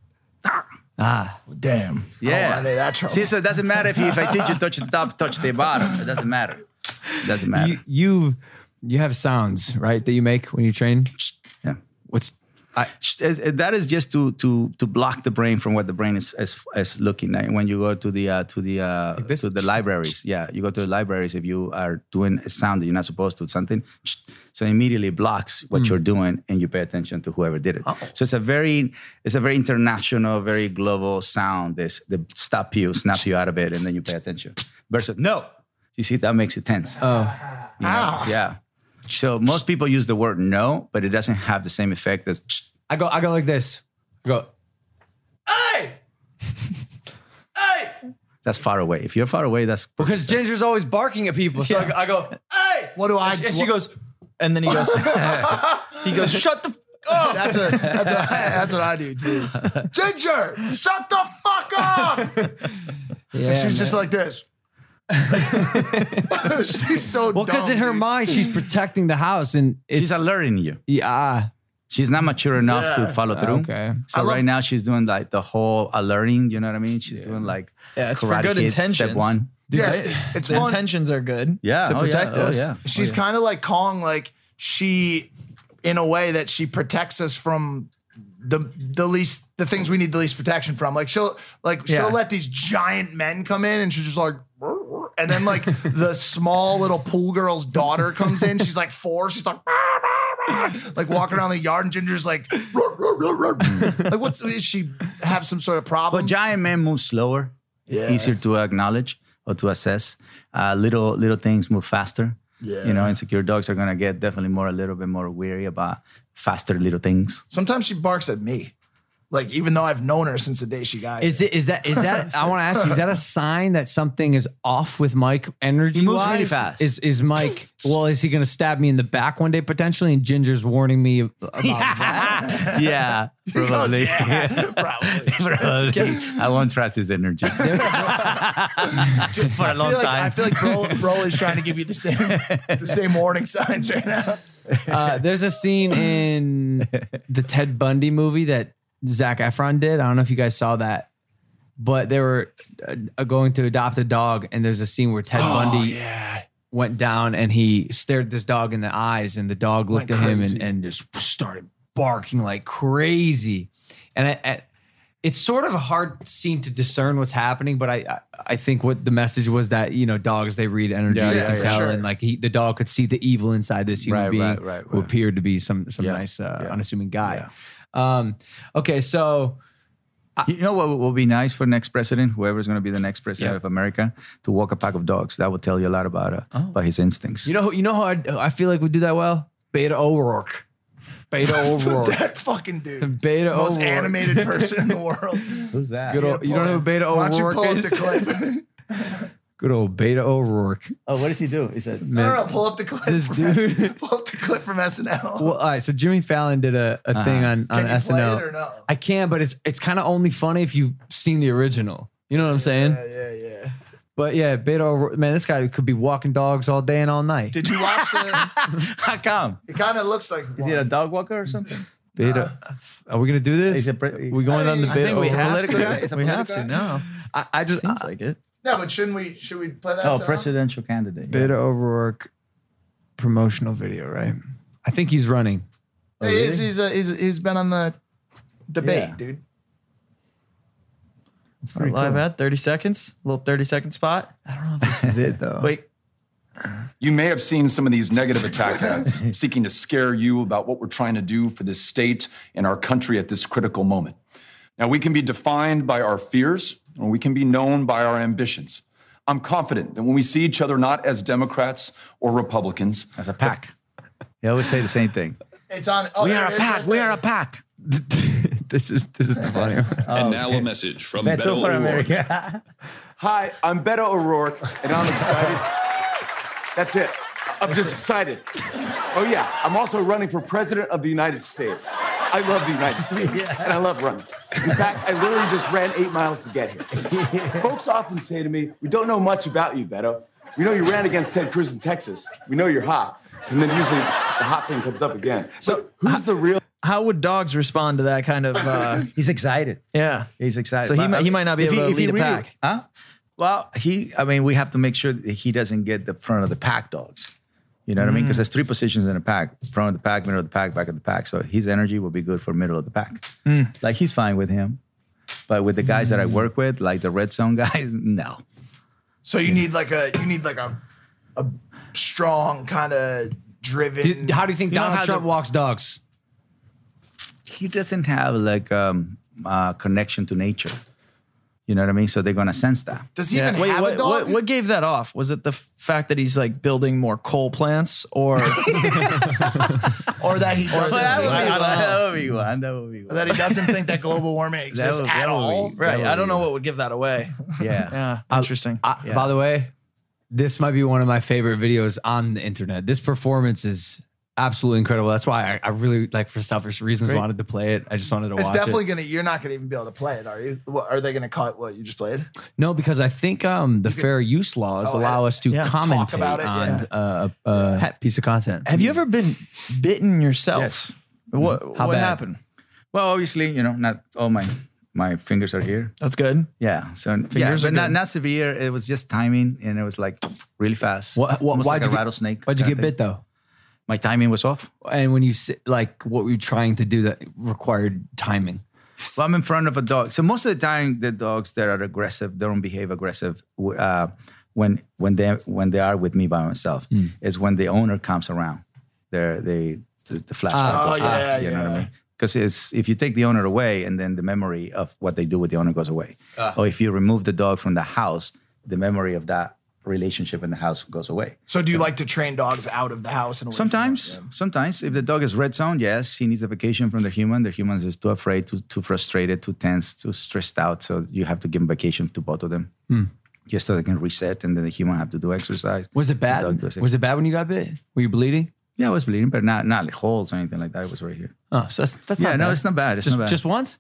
damn, Yeah. Oh, are they that trouble? See, so it doesn't matter if, you, if I teach you touch the top, touch the bottom. It doesn't matter. It doesn't matter. You, you you have sounds, right, that you make when you train? yeah. What's I, That is just to to to block the brain from what the brain is is, is looking at. When you go to the uh, to the uh, this? to the libraries, yeah, you go to the libraries if you are doing a sound that you're not supposed to, something, so it immediately blocks what Mm. you're doing, and you pay attention to whoever did it. So it's a very it's a very international, very global sound. This the stop you, snap you out of it, and then you pay attention. Versus no, you see that makes you tense. oh You know? Yeah. So most people use the word no, but it doesn't have the same effect as. I go I go like this. I go, hey! Hey! That's far away. If you're far away, that's Because Ginger's always barking at people. So I, I go, hey! What do I- And she, and she what- goes, And then he goes, he goes, shut the f- up. That's a that's a that's what I do too. Ginger, shut the fuck up. yeah, She's just man. like this. She's so Well, because dumb, in her dude. mind, she's protecting the house and it's she's alerting you. yeah. She's not mature enough Yeah. to follow through. Okay. So I love- right now she's doing like the whole alerting. You know what I mean? She's doing like Yeah, it's for Karate good Kid, Step intentions. one. Yeah, Right? it's The fun. intentions are good. Yeah, to oh, protect yeah, oh, us. yeah. She's kind of like Kong, like she, in a way that she protects us from the the least the things we need the least protection from. Like she'll like she'll Yeah. let these giant men come in, and she's just like, "Rrr, rrr." And then like the small little pool girl's daughter comes in. She's like four. She's like. "Rrr, rrr, rrr," Like walking around the yard, and Ginger's like, "Rrr, rrr, rrr, rrr." Like, what's is she have some sort of problem? But giant men move slower, Yeah. easier to acknowledge or to assess. Uh, little little things move faster. Yeah. You know, insecure dogs are gonna get definitely more a little bit more weary about faster little things. Sometimes she barks at me, like even though I've known her since the day she got. Is here. it is that is that I want to ask you, is that a sign that something is off with Mike energy? He moves really wise? fast. Is is Mike well, is he gonna stab me in the back one day potentially? And Ginger's warning me about that. Yeah, goes, probably. "Yeah, probably." Probably. I won't trust his energy for a I long feel like, time. I feel like Bro, Bro is trying to give you the same the same warning signs right now. Uh, there's a scene in the Ted Bundy movie that Zac Efron did. I don't know if you guys saw that, but they were uh, going to adopt a dog, and there's a scene where Ted Bundy went down and he stared this dog in the eyes, and the dog looked Went at him crazy. and, and just started barking like crazy. And I, I, it's sort of a hard scene to discern what's happening, but I, I, I think what the message was that, you know, dogs, they read energy, Yeah, they yeah, can for tell, sure. and like he, the dog could see the evil inside this human Right, being right, right, who right. appeared to be some some Yeah, nice, uh, yeah. unassuming guy. Um, okay, so You know what will be nice for next president, whoever's going to be the next president Yeah. of America, to walk a pack of dogs. That will tell you a lot about uh, about his instincts. You know, you know how I, I feel like we do that well? Beta O'Rourke. Beta O'Rourke. That fucking dude. Beta Most O'Rourke. animated person in the world. Who's that? Good old, you don't know who Beta Why don't you O'Rourke pull up is? the clip? Good old Beta O'Rourke. Oh, what does he do? He said, No, no, no, pull up the clip. This from dude- S N L. Pull up the clip from S N L. Well, all right. So Jimmy Fallon did a, a thing on, on Can you S N L. play it or no? I can, but it's it's kind of only funny if you've seen the original. You know what I'm saying? Yeah, yeah, yeah. But yeah, Beta O'Rourke, man, this guy could be walking dogs all day and all night. Did you watch the? how come? It kind of looks like. Is he a dog walker or something? Beta, are we gonna do this? He's a pre- we going on the I I Beta think we O'Rourke? have political guy? Is to. a We have political to. guy? No, I, I just seems I- like it. No, but shouldn't we? Should we play that? Oh, song? presidential candidate. Beta O'Rourke promotional video, right? I think he's running. Hey, he's he's, uh, he's he's been on the debate, Yeah. dude. pretty Live cool. at thirty seconds, little thirty second spot. I don't know if this is it though. Wait, You may have seen some of these negative attack ads seeking to scare you about what we're trying to do for this state and our country at this critical moment. Now, we can be defined by our fears, or we can be known by our ambitions. I'm confident that when we see each other not as Democrats or Republicans, As a pack. They always say the same thing. It's on. Oh, We there are it a is pack. right We there. are a pack. this is this is the funny one. And now a message from Beto Beto for O'Rourke. America. Hi, I'm Beto O'Rourke, and I'm excited. That's it. I'm just excited. Oh, yeah, I'm also running for president of the United States. I love the United States, and I love running. In fact, I literally just ran eight miles to get here. Folks often say to me, we don't know much about you, Beto. We know you ran against Ted Cruz in Texas. We know you're hot. And then usually the hot thing comes up again. So who's the real... how would dogs respond to that kind of? Uh, He's excited. yeah, He's excited. So he But, might- he might not be if able to if he lead a really- pack. Huh? Well, he. I mean, we have to make sure that he doesn't get the front of the pack dogs. You know what I mean? Because there's three positions in a pack: front of the pack, middle of the pack, back of the pack. So his energy will be good for middle of the pack. Like he's fine with him, but with the guys that I work with, like the red zone guys, no. So you need like a you need like a a strong kind of driven. Do- How do you think You know Donald how Trump the- walks dogs? He doesn't have like um, a connection to nature. You know what I mean? So they're gonna sense that. Does he yeah. even Wait, have what, a dog? what what gave that off? Was it the f- fact that he's like building more coal plants, or Or that he doesn't that, think would be, that, that would be one. That would be or one. that he doesn't think that global warming exists would- at that would all. be- right? would I don't be know one. what would give that away. Yeah. Yeah, interesting. I, Yeah. By the way, this might be one of my favorite videos on the internet. This performance is absolutely incredible. That's why I, I really, like, for selfish reasons, Great. wanted to play it. I just wanted to It's watch definitely it. gonna. You're not gonna even be able to play it, are you? What, are they gonna cut what you just played? No, because I think um, the fair use laws Oh, allow us to yeah. Talk commentate about it, on yeah. uh, a, a piece of content. Have you ever been bitten yourself? Yes. What How what bad? happened? Well, obviously, you know, not all my my fingers are here. That's good. Yeah. So Fingers yeah, are but not good. not severe. It was just timing, and it was like really fast. What, what, Almost why'd like you a get, rattlesnake. Why'd you kinda get thing. bit though? My timing was off. And when you sit, like, what were you trying to do that required timing? Well, I'm in front of a dog. So most of the time, the dogs that are aggressive, they don't behave aggressive. Uh, when when they when they are with me by myself, Hmm. is when the owner comes around. They're they the, the flashlight Ah, goes oh, off. yeah, You know what I yeah. mean? Because it's if you take the owner away, and then the memory of what they do with the owner goes away. Ah. Or if you remove the dog from the house, the memory of that relationship in the house goes away. So do you like to train dogs out of the house? And away from Sometimes, them? sometimes if the dog is red zone, yes, he needs a vacation from the human. The human is too afraid, too too frustrated, too tense, too stressed out. So you have to give him vacation to both of them, just so they can reset, and then the human have to do exercise. Was it The dog bad? does it. Was it bad when you got bit? Were you bleeding? Yeah, I was bleeding, but not not like holes or anything like that. It was right here. Oh, so that's that's Yeah, not no, bad. it's not bad. It's just not bad. just once.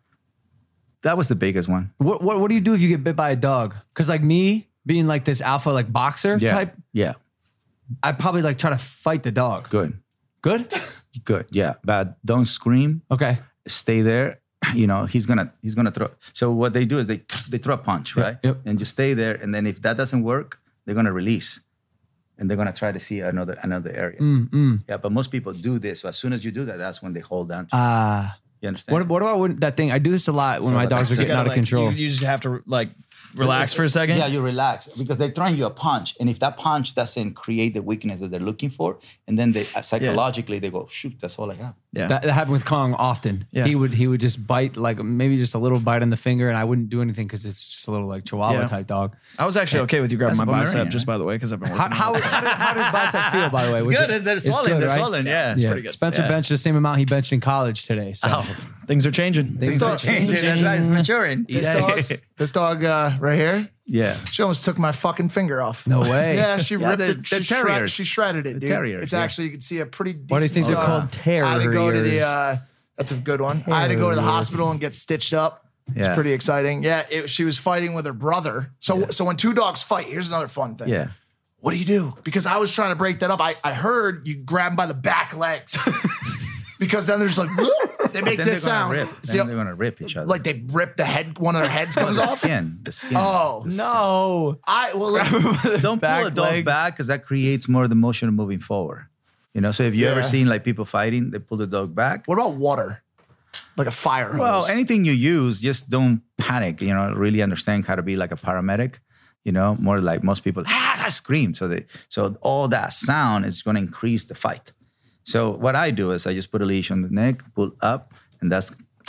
That was the biggest one. What what what do you do if you get bit by a dog? Because like me being like this alpha like boxer Yeah, type, yeah, I'd probably like try to fight the dog. good, Good. good. Yeah, but don't scream. Okay. Stay there. You know, he's gonna he's gonna throw. So what they do is they they throw a punch, right? yep. And just stay there. And then if that doesn't work, they're gonna release, and they're gonna try to see another another area. Mm, Yeah, but most people do this. So as soon as you do that, that's when they hold down. To Ah. you understand? what what about when, that thing? I do this a lot when my dogs are So you getting gotta, out of like, control. You, you just have to like relax for a second. Yeah, you relax because they're throwing you a punch, and if that punch doesn't create the weakness that they're looking for, and then they uh, psychologically they go, shoot, that's all I got. Yeah. That, that happened with Kong often. Yeah. He would he would just bite like maybe just a little bite on the finger, and I wouldn't do anything because it's just a little like Chihuahua Yeah. type dog. I was actually okay with you grabbing That's my bicep, Pomeranian, just right? by the way, because I've been How working. how, on it. how, does, how does bicep feel, by the way? Was good. it- They're it's swollen. good, They're right? swollen. Yeah, it's Yeah. pretty good. Spencer Yeah. benched the same amount he benched in college today. So Oh, things are changing. Things are Changing, that's right, it's maturing. This dog, this dog uh, right here, Yeah. she almost took my fucking finger off. no way. Yeah, she Yeah, ripped they're- it. She, they're shred, terriers. she shredded it, dude. terriers, it's yeah. actually, you can see a pretty decent Why do you think they're scar. called I had to go to the, terriers? uh, that's a good one. I had to go to the hospital and get stitched up. It's Yeah. pretty exciting. Yeah, it, she was fighting with her brother. So, so when two dogs fight, here's another fun thing. Yeah. What do you do? Because I was trying to break that up. I, I heard you grab them by the back legs. Because then there's like, they make Then this they're gonna sound. rip. See, Then they're gonna rip each other. like they rip the head, one of their heads comes the off. skin. The skin. Oh, No. I, well, like, Don't back pull a dog legs. back because that creates more of the motion of moving forward. You know, so if you Yeah. ever seen like people fighting, they pull the dog back. what about water? Like a fire hose. Well, anything you use, just don't panic. You know, really understand how to be like a paramedic. You know, more like most people ah, I scream. So they, so all that sound is going to increase the fight. So what I do is I just put a leash on the neck, pull up, and that's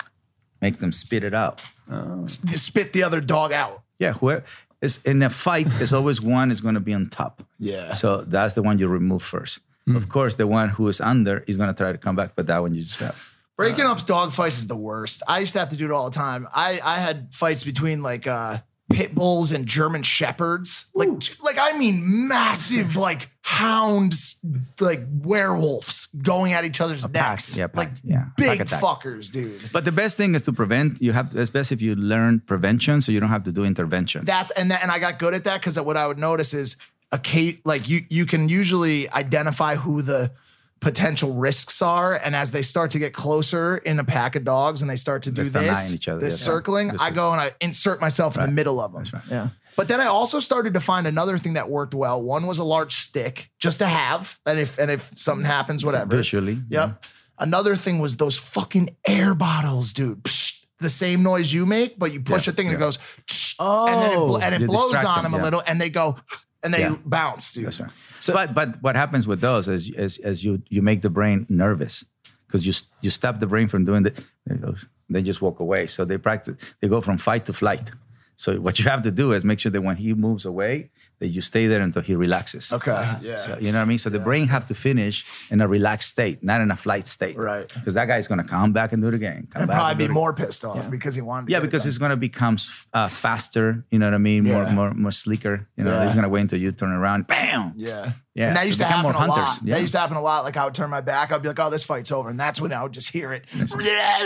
make them spit it out. You spit the other dog out. Yeah, whoever is in a fight, there's always one is going to be on top. Yeah. So that's the one you remove first. Of course, the one who is under is going to try to come back, but that one you just have. Breaking up dog fights is the worst. I used to have to do it all the time. I, I had fights between like uh, pit bulls and German shepherds. Like, like I mean massive like hounds, like werewolves going at each other's necks. yeah, pack, like yeah, big pack attack. fuckers, dude. But the best thing is to prevent. You have to, it's best if you learn prevention, so you don't have to do intervention. That's and that, and I got good at that because what I would notice is a case like you you can usually identify who the potential risks are, and as they start to get closer in a pack of dogs and they start to do They start this, eyeing each other, this yeah. circling, This I is- go and I insert myself in the middle of them. That's right. Yeah. But then I also started to find another thing that worked well. One was a large stick, just to have, and if and if something happens, whatever. Visually, Yep. Another thing was those fucking air bottles, dude. Psh, the same noise you make, but you push Yeah, a thing and yeah. it goes, psh, and then it, bl- and it You blows distract on them, them a yeah. little, and they go, and they Yeah. bounce, dude. That's right. So, but but what happens with those is is, is you you make the brain nervous because you you stop the brain from doing the there it goes. They just walk away. So they practice. They go from fight to flight. So what you have to do is make sure that when he moves away, that you stay there until he relaxes. Okay. Yeah. So, you know what I mean? So the brain have to finish in a relaxed state, not in a flight state. Right. Because that guy's going to come back and do it again. Come and back probably and do be it more pissed off because he wanted to Yeah, get it because done. it's going to become uh, faster. You know what I mean? More, Yeah. more, more sleeker. You know, Yeah. he's going to wait until you turn around. Bam. Yeah. Yeah. And that used to Become happen more a lot. hunters. Yeah. That used to happen a lot. Like I would turn my back, I'd be like, oh, this fight's over. And that's when I would just hear it. Oh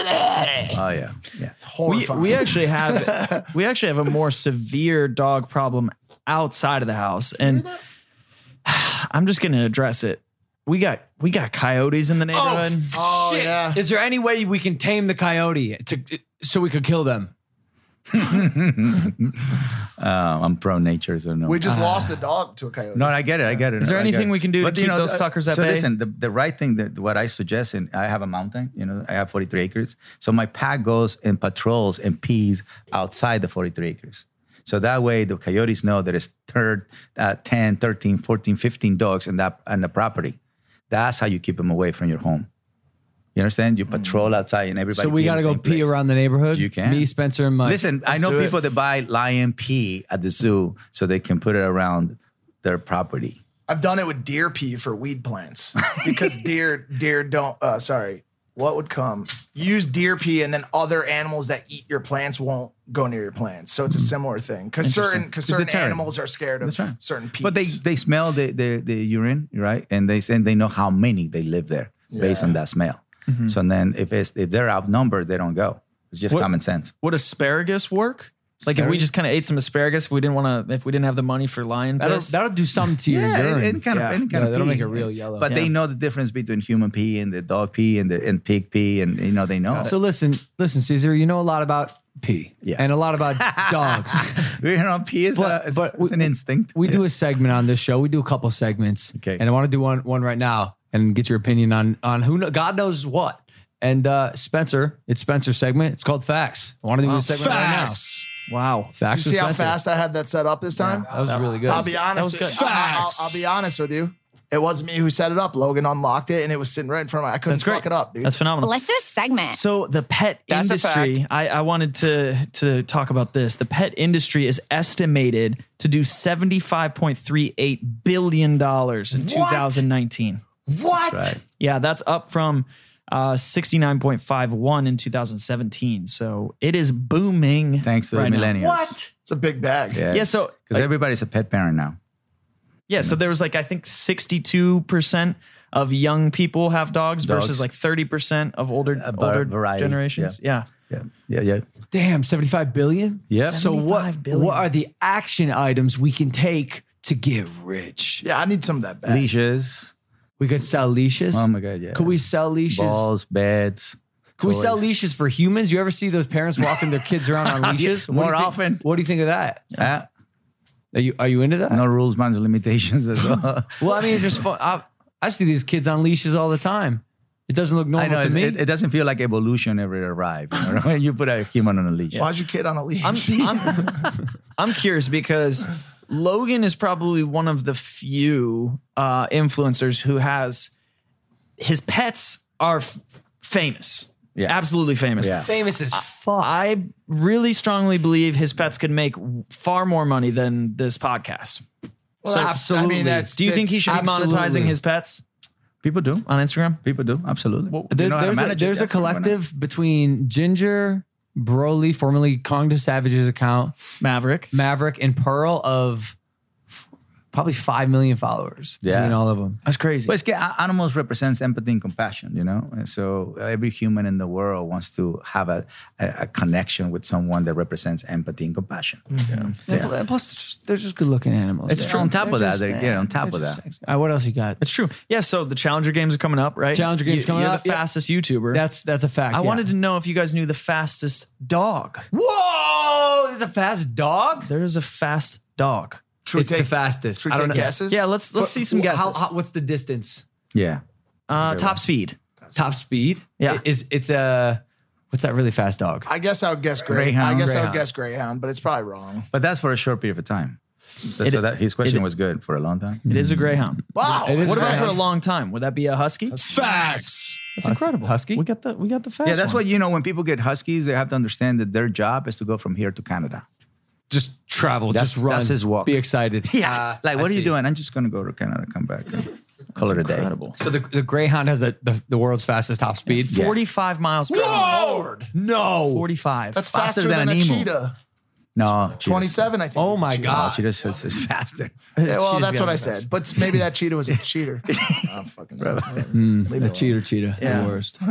yeah, yeah. We, Horrifying. we actually have we actually have a more severe dog problem outside of the house, and I'm just going to address it. We got we got coyotes in the neighborhood. Oh, Shit. yeah. Is there any way we can tame the coyote to so we could kill them? Uh, I'm pro nature, so no. We just lost a dog to a coyote. No, I get it. I get it. Is there I get anything it. we can do to keep those uh, suckers at so bay? listen, the, the right thing that what I suggest, and I have a mountain. You know, I have forty-three acres. So my pack goes and patrols and pees outside the forty-three acres. So that way the coyotes know that it's third, uh, ten, thirteen, fourteen, fifteen dogs in that on the property. That's how you keep them away from your home. You understand? You patrol outside and everybody. So we pee in got to the go same pee place. around the neighborhood. You can. Me, Spencer, and Mike. Listen, I Let's know do it. people that buy lion pee at the zoo so they can put it around their property. I've done it with deer pee for weed plants because deer, deer don't, uh, sorry, what would come? Use deer pee and then other animals that eat your plants won't go near your plants. So it's a similar thing because certain, because It's a certain deterrent. animals are scared of That's right. certain peas. But they they smell the, the, the urine, right? And they and they know how many they live there based on that smell. So then if it's if they're outnumbered, they don't go. It's just What- common sense. Would asparagus work? Like if we just kind of ate some asparagus, if we didn't want to, if we didn't have the money for lion That'll, piss. that'll do something to your Yeah, urine. any, any kind Yeah. of any kind Yeah, of that'll pee. make it real yellow. But they Yeah. know the difference between human pee and the dog pee and the and pig pee, and you know they know. So listen, listen, Caesar, you know a lot about pee Yeah. and a lot about dogs. you know, pee is, But- a, is, but is an we- instinct. We do a segment on this show. We do a couple segments. Okay. And I want to do one one right now and get your opinion on on who kno- God knows what. And uh, Spencer, it's Spencer's segment. It's called Facts. I want to do a segment Facts. right Wow. Facts Did you see how with Spencer. fast I had that set up this time? That was really good. I'll be honest. was with- good. I'll, I'll- I'll be honest with you. It wasn't me who set it up. Logan unlocked it, and it was sitting right in front of me. I couldn't That's great. fuck it up, dude. That's phenomenal. Let's do a segment. So the pet That's a industry, I, I wanted to to talk about this. The pet industry is estimated to do seventy-five point three eight billion dollars in two thousand nineteen. What? Right. Yeah, that's up from uh, sixty-nine point five one in two thousand seventeen. So it is booming. Thanks to right the now. millennials. What? It's a big bag. Yeah, Yeah, so, because like- everybody's a pet parent now. Yeah, so there was like I think sixty-two percent of young people have dogs, Dogs. versus like thirty percent of older A var- older variety, generations. Yeah. Yeah, yeah, yeah. Damn, seventy-five billion? Yep. So what, seventy-five billion. what are the action items we can take to get rich? Yeah, I need some of that bag. Leashes. We could sell leashes. Oh my god, yeah. Could we sell leashes? Balls, beds. Could we sell toys. leashes for humans? You ever see those parents walking their kids around on leashes? What do you more think- often. What do you think of that? Ah, Are you are you into that? no rules, man, limitations as well. Well, I mean, it's just fun. I, I see these kids on leashes all the time. It doesn't look I normal know to it's- me. it, it doesn't feel like evolution ever arrived. You know, when you put a human on a leash. Why's your kid on a leash? I'm, I'm, I'm curious because Logan is probably one of the few uh, influencers who has his pets are f- famous. Yeah. Absolutely famous. Yeah. Famous as fuck. I really strongly believe his pets could make far more money than this podcast. well, so that's, absolutely. I mean, that's. Do you think he that's- should be absolutely. monetizing his pets People do. on Instagram? People do. Absolutely. If There- you know how to there's a, manage it, there's a definitely, why not? collective between Ginger, Broly, formerly Kong the Savage's account, Maverick. Maverick, and Pearl of probably five million followers Yeah. between all of them. That's crazy. But it's, a- animals represents empathy and compassion, you know? And so every human in the world wants to have a, a, a connection with someone that represents empathy and compassion. Mm-hmm. You know? Yeah. Yeah. Plus, they're just, they're just good looking animals. It's true. On top of that, they're- yeah, on top of that. All right, what else you got? It's true. Yeah, so the Challenger Games are coming up, right? Challenger Games You- coming you're up, the yep. fastest YouTuber. That's that's a fact. I yeah. wanted to know if you guys knew the fastest dog. Whoa! There's a fast dog. There is a fast dog. Should we It's take, the fastest. Should we I don't take know. guesses? Yeah, let's let's see some How- guesses. how- what's the distance? Yeah. uh, top speed. Top speed? Yeah. It- Is it's a what's that really fast dog? I guess I would guess Grey. Greyhound. I guess I Greyhound. would guess Greyhound, but it's probably wrong. But that's for a short period of time. It- so that his question it- was good for a long time. It is a greyhound. Wow. It is What about Greyhound. for a long time? Would that be a husky? Fast. That's incredible. Husky? We got the we got the fast. Yeah, that's one. what, you know, when people get huskies, they have to understand that their job is to go from here to Canada. Just travel, That's- just run. that's his walk. Be excited. Yeah. Uh, like, I what are you see. doing? I'm just going to go to Canada, come back, and call it a day. Incredible. So the, the Greyhound has the, the, the world's fastest top speed. Forty-five miles per hour. Lord. No. Forty-five. That's Faster faster, than than, an a emu. cheetah. No. Cheetah's- twenty-seven, I think. Oh is a my cheetah. No, God. cheetah's is, is faster. Yeah, well, Cheetah's that's gotta what be I said. But maybe that cheetah was a cheater. oh, fucking hell. Mm, the cheater, cheetah, Yeah. the worst.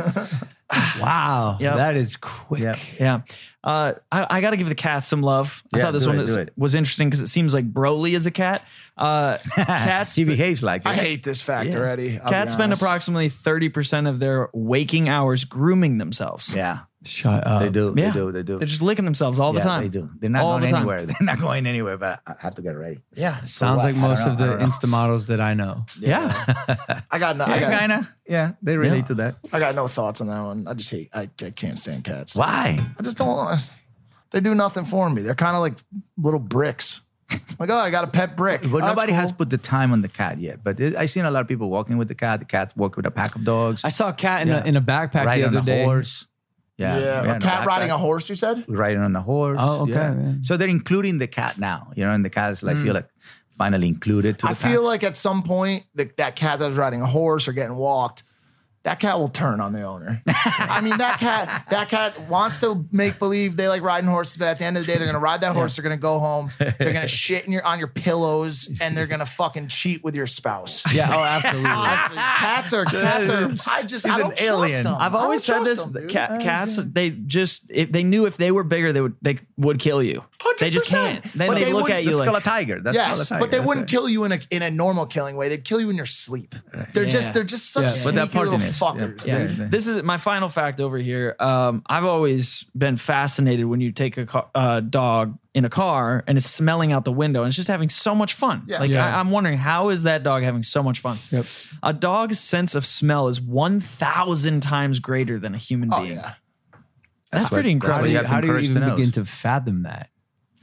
Wow, Yep. that is quick. Yeah. Yeah. Uh, I, I got to give the cat some love. I Yeah, thought this do one it, was, do it. was interesting because it seems like Broly is a cat. Uh, cats He behaves like it. I hate this fact Yeah. already. I'll cats be spend honest. approximately thirty percent of their waking hours grooming themselves. Yeah. Shut up. They do. Yeah. They do. They do. They're just licking themselves all the yeah, time. They do. They're not All going the time. anywhere. They're not going anywhere, but I have to get ready. Yeah. Sounds like what? I most don't of know, I the don't know. Insta models that I know. Yeah. I got no, I got, kind of. Yeah, they relate to that. I got no thoughts on that one. I just hate. I, I can't stand cats. Why? I just don't want to. They do nothing for me. They're kind of like little bricks. Like, oh, I got a pet brick. But Oh, that's nobody has cool. put the time on the cat yet. But it, I've seen a lot of people walking with the cat. The cat walk with a pack of dogs. I saw a cat in, Yeah. a, in a backpack Riding the on other a day. horse. Yeah, Yeah, yeah, a cat riding a horse. You said? riding on a horse. Oh, okay, yeah. man. So they're including the cat now, you know, and the cat is like feel like finally included to the I pack. feel like at some point the, that cat that was riding a horse or getting walked, that cat will turn on the owner. I mean, that cat, that cat wants to make believe they like riding horses, but at the end of the day, they're gonna ride that horse. They're gonna go home. They're gonna shit in your on your pillows, and they're gonna fucking cheat with your spouse. Yeah, oh, absolutely. Honestly, cats are cats are. I just He's I an don't trust alien. them. I've I always said don't this: trust them, dude. cat, cats, they just if they knew if they were bigger, they would they would kill you. They just one hundred can't. percent. Then But they, they look wouldn't- at you That's like called a tiger. That's called a Yes, tiger. but they That's wouldn't right. kill you in a in a normal killing way. They'd kill you in your sleep. They're just Yeah. they're just such Yeah. sneaky But that little partiness, yeah. fuckers. Yeah. dude. Yeah. This is my final fact over here. Um, I've always been fascinated when you take a ca- uh, dog in a car and it's smelling out the window and it's just having so much fun. Yeah. Like Yeah. I, I'm wondering, how is that dog having so much fun? Yep. A dog's sense of smell is one thousand times greater than a human Oh being. yeah. That's, what- pretty that's How what do incredible. you, you have to how do you encourage even the nose. begin to fathom that?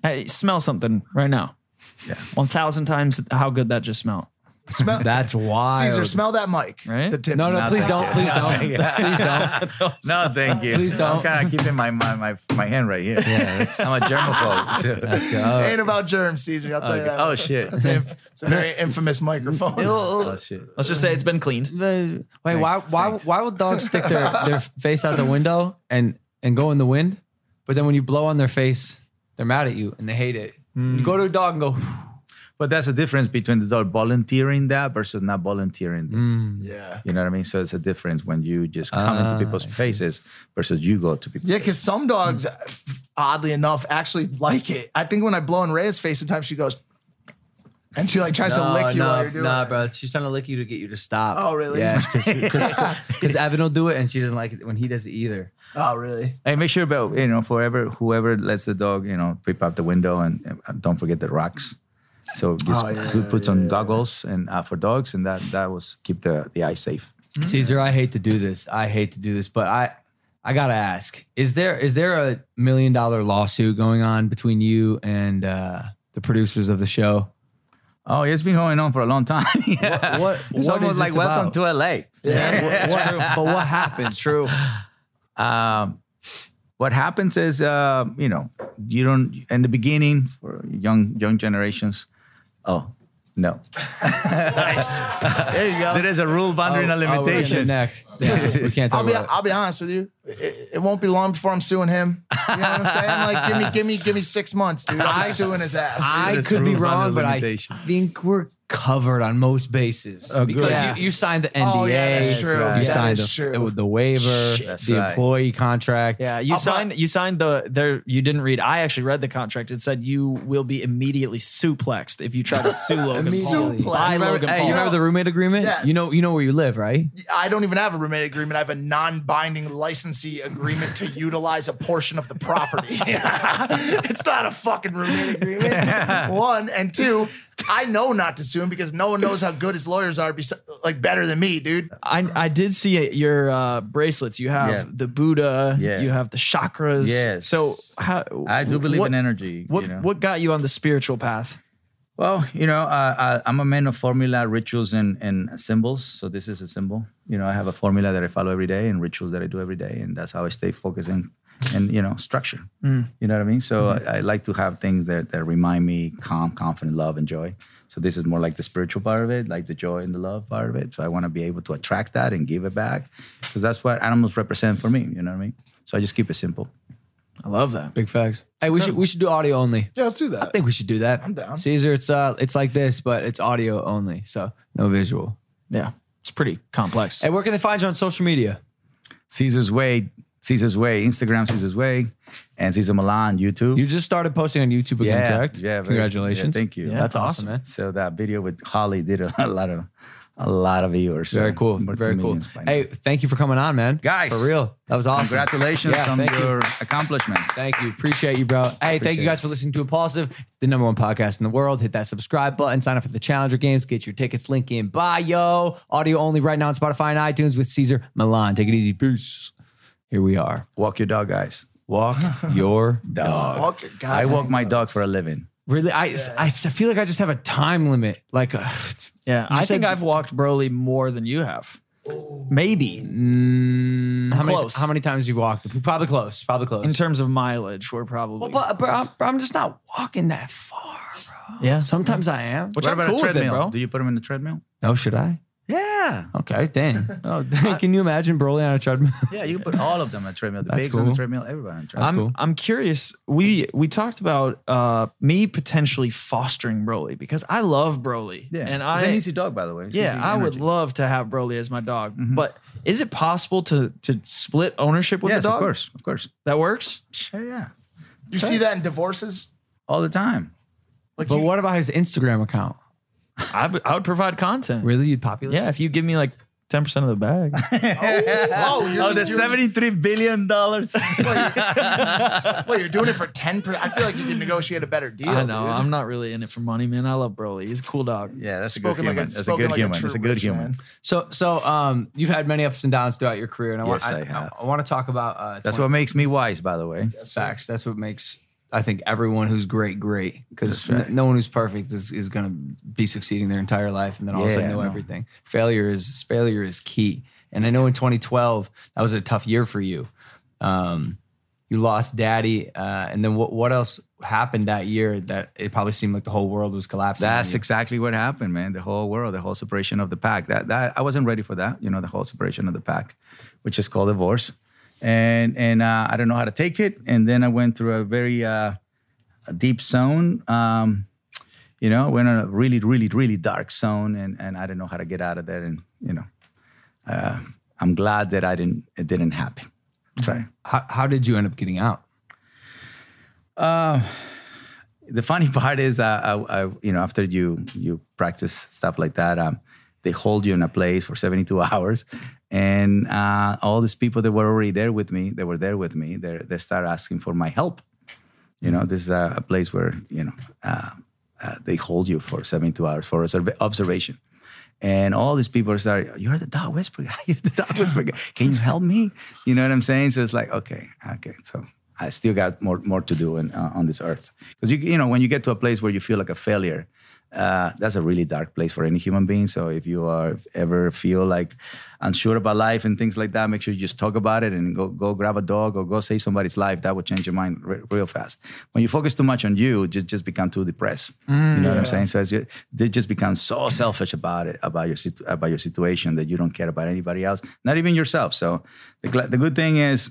Hey, smell something right now. Yeah. one thousand times how good that just smelled. Smell, That's wild. Caesar, smell that mic. Right? The tip. No, no, Not please that don't. good. Please Not don't. Please don't. No, thank you. Please don't. I'm kind of keeping my, my my my hand right here. Yeah, that's- I'm a germaphobe. So. Let's go. Ain't about germs, Caesar. I'll tell you that. Oh shit. It's, a, it's a very infamous microphone. Oh shit. Let's just say it's been cleaned. Wait, why why why would dogs stick their, their face out the window and and go in the wind? But then when you blow on their face, they're mad at you and they hate it. You go to a dog and go, But that's a difference between the dog volunteering that versus not volunteering. that. Yeah. You know what I mean? So it's a difference when you just come into people's faces versus you go to people's Yeah, because some dogs, oddly enough, actually like it. I think when I blow in Rhea's face, sometimes she goes, and she like tries to lick you no, while you're doing nah, it. bro. She's trying to lick you to get you to stop. Oh, really? Yeah, because Evan will do it and she doesn't like it when he does it either. Oh, really? Hey, make sure about, you know, forever, whoever lets the dog, you know, peep out the window and uh, don't forget the rocks. So just Oh, yeah, put, put some goggles and uh, for dogs, and that that was keep the, the eyes safe. Caesar, I hate to do this. I hate to do this, but I I gotta ask: Is there is there a million dollar lawsuit going on between you and uh, the producers of the show? Oh, it's been going on for a long time. Yeah. What- It's what almost is like this welcome about? to L A. Yeah, what, what- but what happened? It's true. Um, what happens is, uh, you know, you don't in the beginning for young young generations. Oh, no. Nice. There you go. There is a rule boundary and a Oh, we're in the limitation. neck. Yeah, we can't talk I'll be about it. I'll be honest with you. It, it won't be long before I'm suing him. You know what I'm saying? Like, give me, give me, give me six months, dude. I'm suing his ass. I There's could be rule boundary wrong, but I limitation. think we're covered on most bases because Yeah. you, you signed the N D A. Oh, yeah, that's true. You That signed is the, true. the waiver, That's the right. employee contract. Yeah, you I'll signed. buy- You signed the there. You didn't read. I actually read the contract. It said you will be immediately suplexed if you try to sue Logan Paul. Immediately. By You Remember- Logan hey, Paul. you remember the roommate agreement? Yes. You know, you know where you live, right? I don't even have a roommate agreement. I have a non-binding licensee agreement to utilize a portion of the property. It's not a fucking roommate agreement. One and two, I know not to sue him because no one knows how good his lawyers are, bes- like better than me, dude. I I did see it, your uh, bracelets. You have Yeah. the Buddha. Yeah. You have the chakras. Yes. So how I do believe what, in energy. What you know? what got you on the spiritual path? Well, you know, uh, I, I'm a man of formula, rituals, and, and symbols. So this is a symbol. You know, I have a formula that I follow every day and rituals that I do every day, and that's how I stay focused and, and you know, structure. You know what I mean? So I, I like to have things that, that remind me calm, confident, love, and joy. So this is more like the spiritual part of it, like the joy and the love part of it. So I want to be able to attract that and give it back because that's what animals represent for me. You know what I mean? So I just keep it simple. I love that. Big facts. Hey, we should we should do audio only. Yeah, let's do that. I think we should do that. I'm down. Caesar, it's uh, it's like this, but it's audio only, so no visual. Yeah, it's pretty complex. Hey, where can they find you on social media? Caesar's Way, Caesar's Way, Instagram Caesar's Way, and Caesar Milan, YouTube. You just started posting on YouTube again, yeah, correct? yeah. very- Congratulations. yeah, thank you. Yeah, That's That's awesome, man. So that video with Holly did a, a lot of a lot of viewers. Very so cool. more Very two cool. millions by now. Hey, thank you for coming on, man. Guys, For real. That was awesome. congratulations Yeah, on thank you. your accomplishments. Thank you. Appreciate you, bro. Hey, thank Appreciate you guys it. for listening to Impulsive. It's the number one podcast in the world. Hit that subscribe button. Sign up for the Challenger Games. Get your tickets. Link in bio. Audio only right now on Spotify and iTunes with Caesar Milan. Take it easy. Peace. Here we are. Walk your dog, guys. Walk your Dog. Walk your goddamn I walk my dogs. dog for a living. Really, I, I feel like I just have a time limit. Like, uh, yeah, I said- think I've walked Broly more than you have. Maybe mm, how many Close. how many times you walked? Probably close. Probably close. in terms of mileage, we're probably. Well, but, but I'm, but I'm just not walking that far, bro. yeah. Sometimes I am. Which What I'm about cool a with it, treadmill? bro. Do you put him in the treadmill? Oh, should I? Yeah. Okay, dang. Oh, can you imagine Broly on a treadmill? Yeah, you can put all of them on a treadmill. The That's bigs on cool. the treadmill, everybody on the treadmill. I'm cool. I'm curious. We we talked about uh me potentially fostering Broly because I love Broly. yeah. and He's I an easy dog, by the way. It's yeah easy I would energy. love to have Broly as my dog. But is it possible to to split ownership with Yes, the dog? of course, of course. That works. Yeah, yeah. You see that in divorces? All the time. Like, But you, what about his Instagram account? I would- I would provide content. Really, you'd populate? Yeah, if you give me like ten percent of the bag. oh, you're Oh, the just, you're seventy-three billion dollars. just- wait, you're doing it for ten percent. I feel like you can negotiate a better deal. I know. dude. I'm not really in it for money, man. I love Broly. He's a cool dog. Yeah, that's a Spoken good like human. a, That's a spoken good like human. a true That's a good rich human. man. So, so um, you've had many ups and downs throughout your career, and I want Yes, I, I have. I, want to talk about uh, That's twenty what makes me wise, by the way. facts. That's what makes I think everyone who's great, great, because right. n- no one who's perfect is, is going to be succeeding their entire life and then all of a sudden Yeah, know no. everything. Failure is failure is key. And I know in twenty twelve that was a tough year for you. Um, you lost daddy, uh, and then what? What else happened that year that it probably seemed like the whole world was collapsing? on That's you? exactly what happened, man. The whole world, the whole separation of the pack. That that I wasn't ready for that. You know, the whole separation of the pack, which is called divorce, and and uh, I don't know how to take it. And then I went through a very uh, a deep zone. Um, you know, went in a really, really, really dark zone, and and I didn't know how to get out of that. And you know, uh, I'm glad that I didn't. It didn't happen. Try. How, how did you end up getting out? Uh, the funny part is, uh, I, I, you know, after you you practice stuff like that, um, they hold you in a place for seventy-two hours, and uh, all these people that were already there with me, they were there with me. They they start asking for my help. You know, this is a, a place where you know uh, uh, they hold you for seventy-two hours for observ- observation. And all these people start, you're the dog whisperer guy. You're the dog whisperer guy. Can you help me? You know what I'm saying? So it's like, okay, okay. So I still got more more to do in, uh, on this earth. Because, you you know, when you get to a place where you feel like a failure, uh, that's a really dark place for any human being. So if you are ever feel like unsure about life and things like that, make sure you just talk about it and go go grab a dog or go save somebody's life. That would change your mind re- real fast. When you focus too much on you, you just become too depressed. Mm, you know yeah. what I'm saying? So it's just, they just become so selfish about it, about your situ- about your situation, that you don't care about anybody else, not even yourself. So the, gl- the good thing is,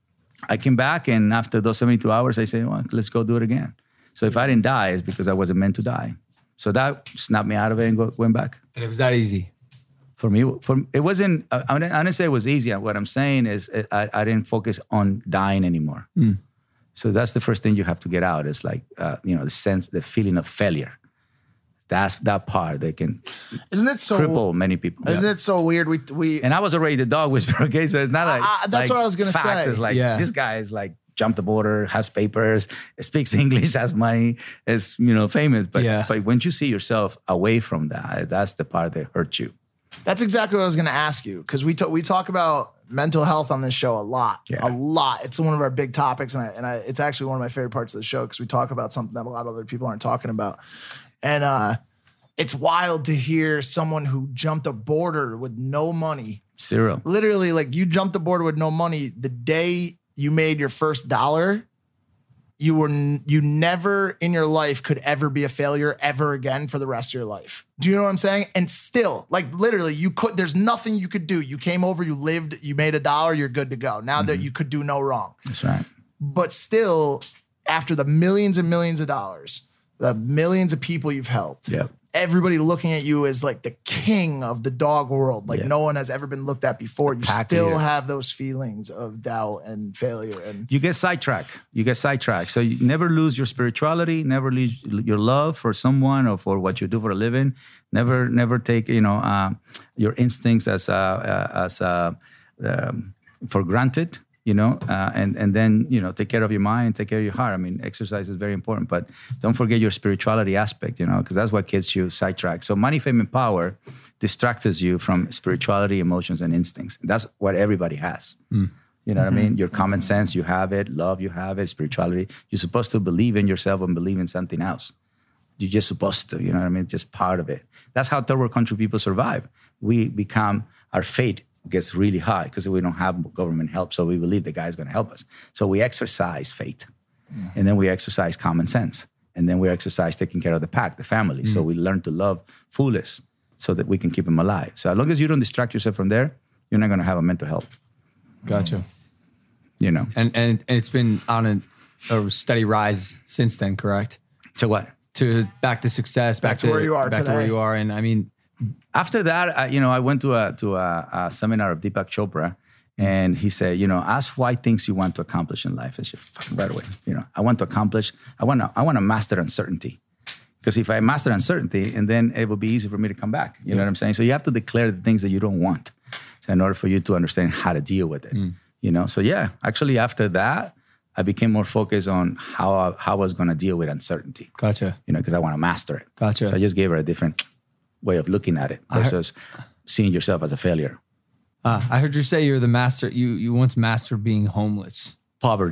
I came back, and after those seventy-two hours, I said, well, let's go do it again. So if I didn't die, it's because I wasn't meant to die. So that snapped me out of it and go, went back. And it was that easy? For me, for it wasn't, I, I didn't say it was easy. What I'm saying is I, I didn't focus on dying anymore. Mm. So that's the first thing you have to get out. It's like, uh, you know, the sense, the feeling of failure. That's that part that can isn't it so cripple many people. Isn't yeah. it so weird? We we and I was already the dog whisperer. Okay, so it's not like uh, that's like what I was gonna facts. say. It's like yeah. this guy is like jumped the border, has papers, speaks English, has money, is you know famous. But yeah. but when you see yourself away from that, that's the part that hurts you. That's exactly what I was going to ask you, because we t- we talk about mental health on this show a lot, yeah. a lot. It's one of our big topics, and I, and I, it's actually one of my favorite parts of the show because we talk about something that a lot of other people aren't talking about, and uh, it's wild to hear someone who jumped a border with no money, zero, literally like you jumped a border with no money. The day you made your first dollar, you were n- you never in your life could ever be a failure ever again for the rest of your life. Do you know what I'm saying? And still, like literally, you could. There's nothing you could do. You came over, you lived, you made a dollar, you're good to go. Now mm-hmm. that you could do no wrong. That's right. But still, after the millions and millions of dollars, the millions of people you've helped, yep. everybody looking at you as like the king of the dog world, like yeah. no one has ever been looked at before. You Pack still leader. have those feelings of doubt and failure. And you get sidetracked. You get sidetracked. So you never lose your spirituality, never lose your love for someone or for what you do for a living. Never, never take you know uh, your instincts as uh, uh, as uh, um, for granted. You know, uh, and and then you know take care of your mind, take care of your heart. I mean, exercise is very important, but don't forget your spirituality aspect. You know, because that's what gets you sidetracked. So money, fame, and power distracts you from spirituality, emotions, and instincts. That's what everybody has. Mm. You know mm-hmm. what I mean? Your common sense, you have it. Love, you have it. Spirituality, you're supposed to believe in yourself and believe in something else. You're just supposed to. You know what I mean? Just part of it. That's how third world country people survive. We become our fate gets really high because we don't have government help, so we believe the guy's going to help us. So we exercise faith, mm. and then we exercise common sense, and then we exercise taking care of the pack, the family. Mm. So we learn to love foolish so that we can keep them alive. So as long as you don't distract yourself from there, you're not going to have a mental health. Gotcha. You know, and and, and it's been on a, a steady rise since then, correct? To what? To back to success, back, back to, to where you are back today. to where you are, and I mean. After that, I, you know, I went to a to a, a seminar of Deepak Chopra, and he said, you know, ask why things you want to accomplish in life. I said, fucking right away. You know, I want to accomplish. I want to. I want to master uncertainty, because if I master uncertainty, and then it will be easy for me to come back. You yeah. know what I'm saying? So you have to declare the things that you don't want, so in order for you to understand how to deal with it. Mm. You know, so yeah, actually after that, I became more focused on how I, how I was going to deal with uncertainty. Gotcha. You know, because I want to master it. Gotcha. So I just gave her a different way of looking at it versus seeing yourself as a failure. Uh, I heard you say you're the master. You you once mastered being homeless. Poverty.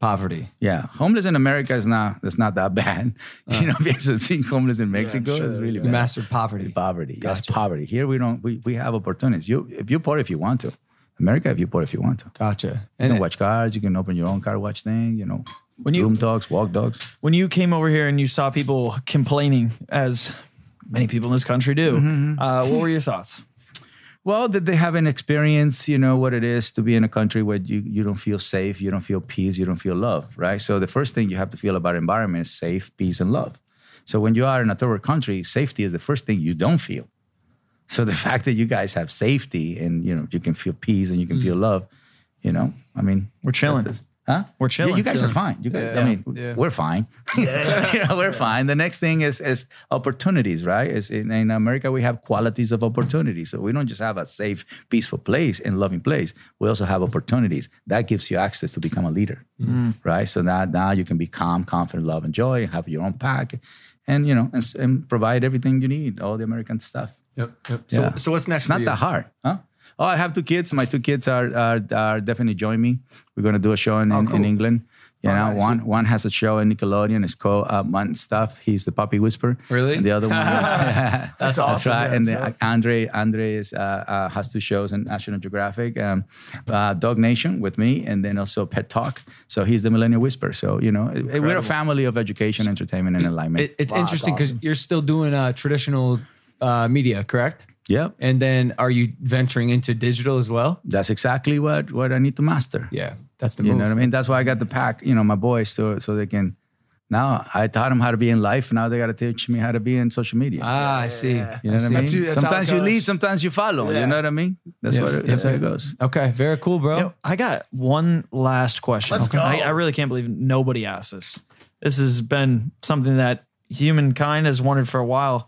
Poverty. Yeah, homeless in America is not it's not that bad. Uh, you know, because being homeless in Mexico yeah, sure, is really You bad. mastered poverty. Poverty, yes, Gotcha. poverty. Here we don't. We, we have opportunities. You if you're poor if you want to. America, if you're poor if you want to. Gotcha. You And can watch cars. You can open your own car watch thing. You know, When you- room dogs, walk dogs. When you came over here and you saw people complaining, as many people in this country do, uh, what were your thoughts? Well, did they have an experience, you know, what it is to be in a country where you, you don't feel safe, you don't feel peace, you don't feel love, right? So the first thing you have to feel about environment is safe, peace, and love. So when you are in a third world country, safety is the first thing you don't feel. So the fact that you guys have safety and, you know, you can feel peace and you can feel love, you know, I mean. We're chilling. that's- Huh? We're chilling. Yeah, you guys Chilling. are fine. You guys, Yeah. I mean, Yeah. we're fine. you know, we're fine. The next thing is is opportunities, right? Is in, in America we have qualities of opportunity. So we don't just have a safe, peaceful place and loving place. We also have opportunities that gives you access to become a leader, right? So now now you can be calm, confident, love, and joy, and have your own pack, and you know, and, s- and provide everything you need, all the American stuff. Yep. Yep. So, Yeah. so what's next It's for not you? that hard, huh? Oh, I have two kids. My two kids are are, are definitely join me. We're going to do a show in, in, cool. in England. You know, nice. one one has a show in Nickelodeon. It's called uh, Mutt and Stuff. He's the puppy whisperer. Really? And the other one, That's that's awesome. right. Yeah, And so- then Andre Andre is, uh, uh, has two shows in National Geographic, um, uh, Dog Nation with me, and then also Pet Talk. So he's the Millennial Whisperer. So you know, it- we're a family of education, entertainment, and alignment. It, it's Wow, that's interesting because awesome. you're still doing uh, traditional uh, media, correct? Yep. And then are you venturing into digital as well? That's exactly what what I need to master. Yeah, that's the You move. know what I mean? That's why I got the pack, you know, my boys, so so they can. Now I taught them how to be in life. Now they got to teach me how to be in social media. Ah, I see. you know what I That's mean? you- that's how it sometimes you goes. lead, sometimes you follow. Yeah. You know what I mean? That's Yeah, what it, yeah, that's how yeah. it goes. Okay, very cool, bro. Yo, I got one last question. Let's go. I, I really can't believe nobody asked this. This has been something that humankind has wondered for a while.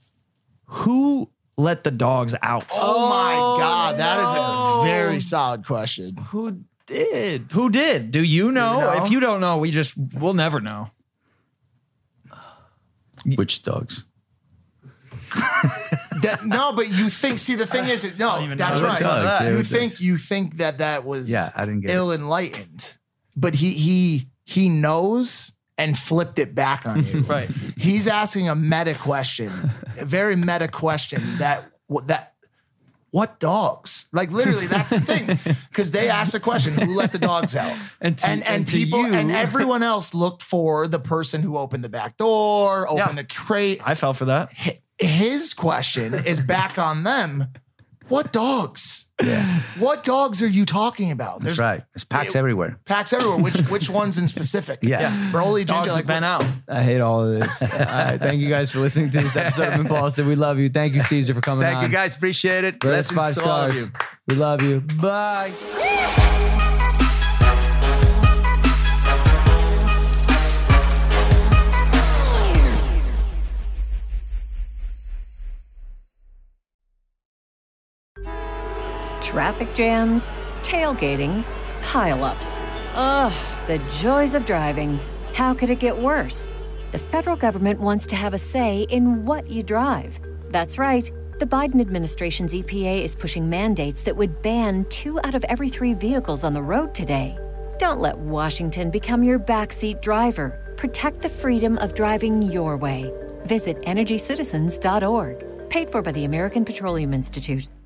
Who let the dogs out? Oh my God, that is a very solid question. Who did? Who did? Do you know? know? If you don't know, we just we'll never know. Which dogs? That, no, but you think? See, the thing is, no, even that's know right. dogs, yeah, You which think you think that that was Yeah, I didn't get it. ill enlightened, but he he he knows and flipped it back on you. Right. He's asking a meta question, a very meta question that that. What dogs? Like literally, that's the thing. Because they asked the question, "Who let the dogs out?" And to- and, and to people you- and everyone else looked for the person who opened the back door, opened Yeah. the crate. I fell for that. Hi- His question is back on them. What dogs? What dogs are you talking about? That's right. There's packs it- everywhere. Packs everywhere. Which which ones in specific? Yeah. Broly, Dogs Ginger, have like been out. I hate all of this. All right, thank you guys for listening to this episode of Impulsive. We love you. Thank you, Caesar, for coming Thank on. you guys. Appreciate it. Rate us Blessings five to all of stars. you. We love you. Bye. Traffic jams, tailgating, pileups. Ugh, the joys of driving. How could it get worse? The federal government wants to have a say in what you drive. That's right. The Biden administration's E P A is pushing mandates that would ban two out of every three vehicles on the road today. Don't let Washington become your backseat driver. Protect the freedom of driving your way. Visit energy citizens dot org. Paid for by the American Petroleum Institute.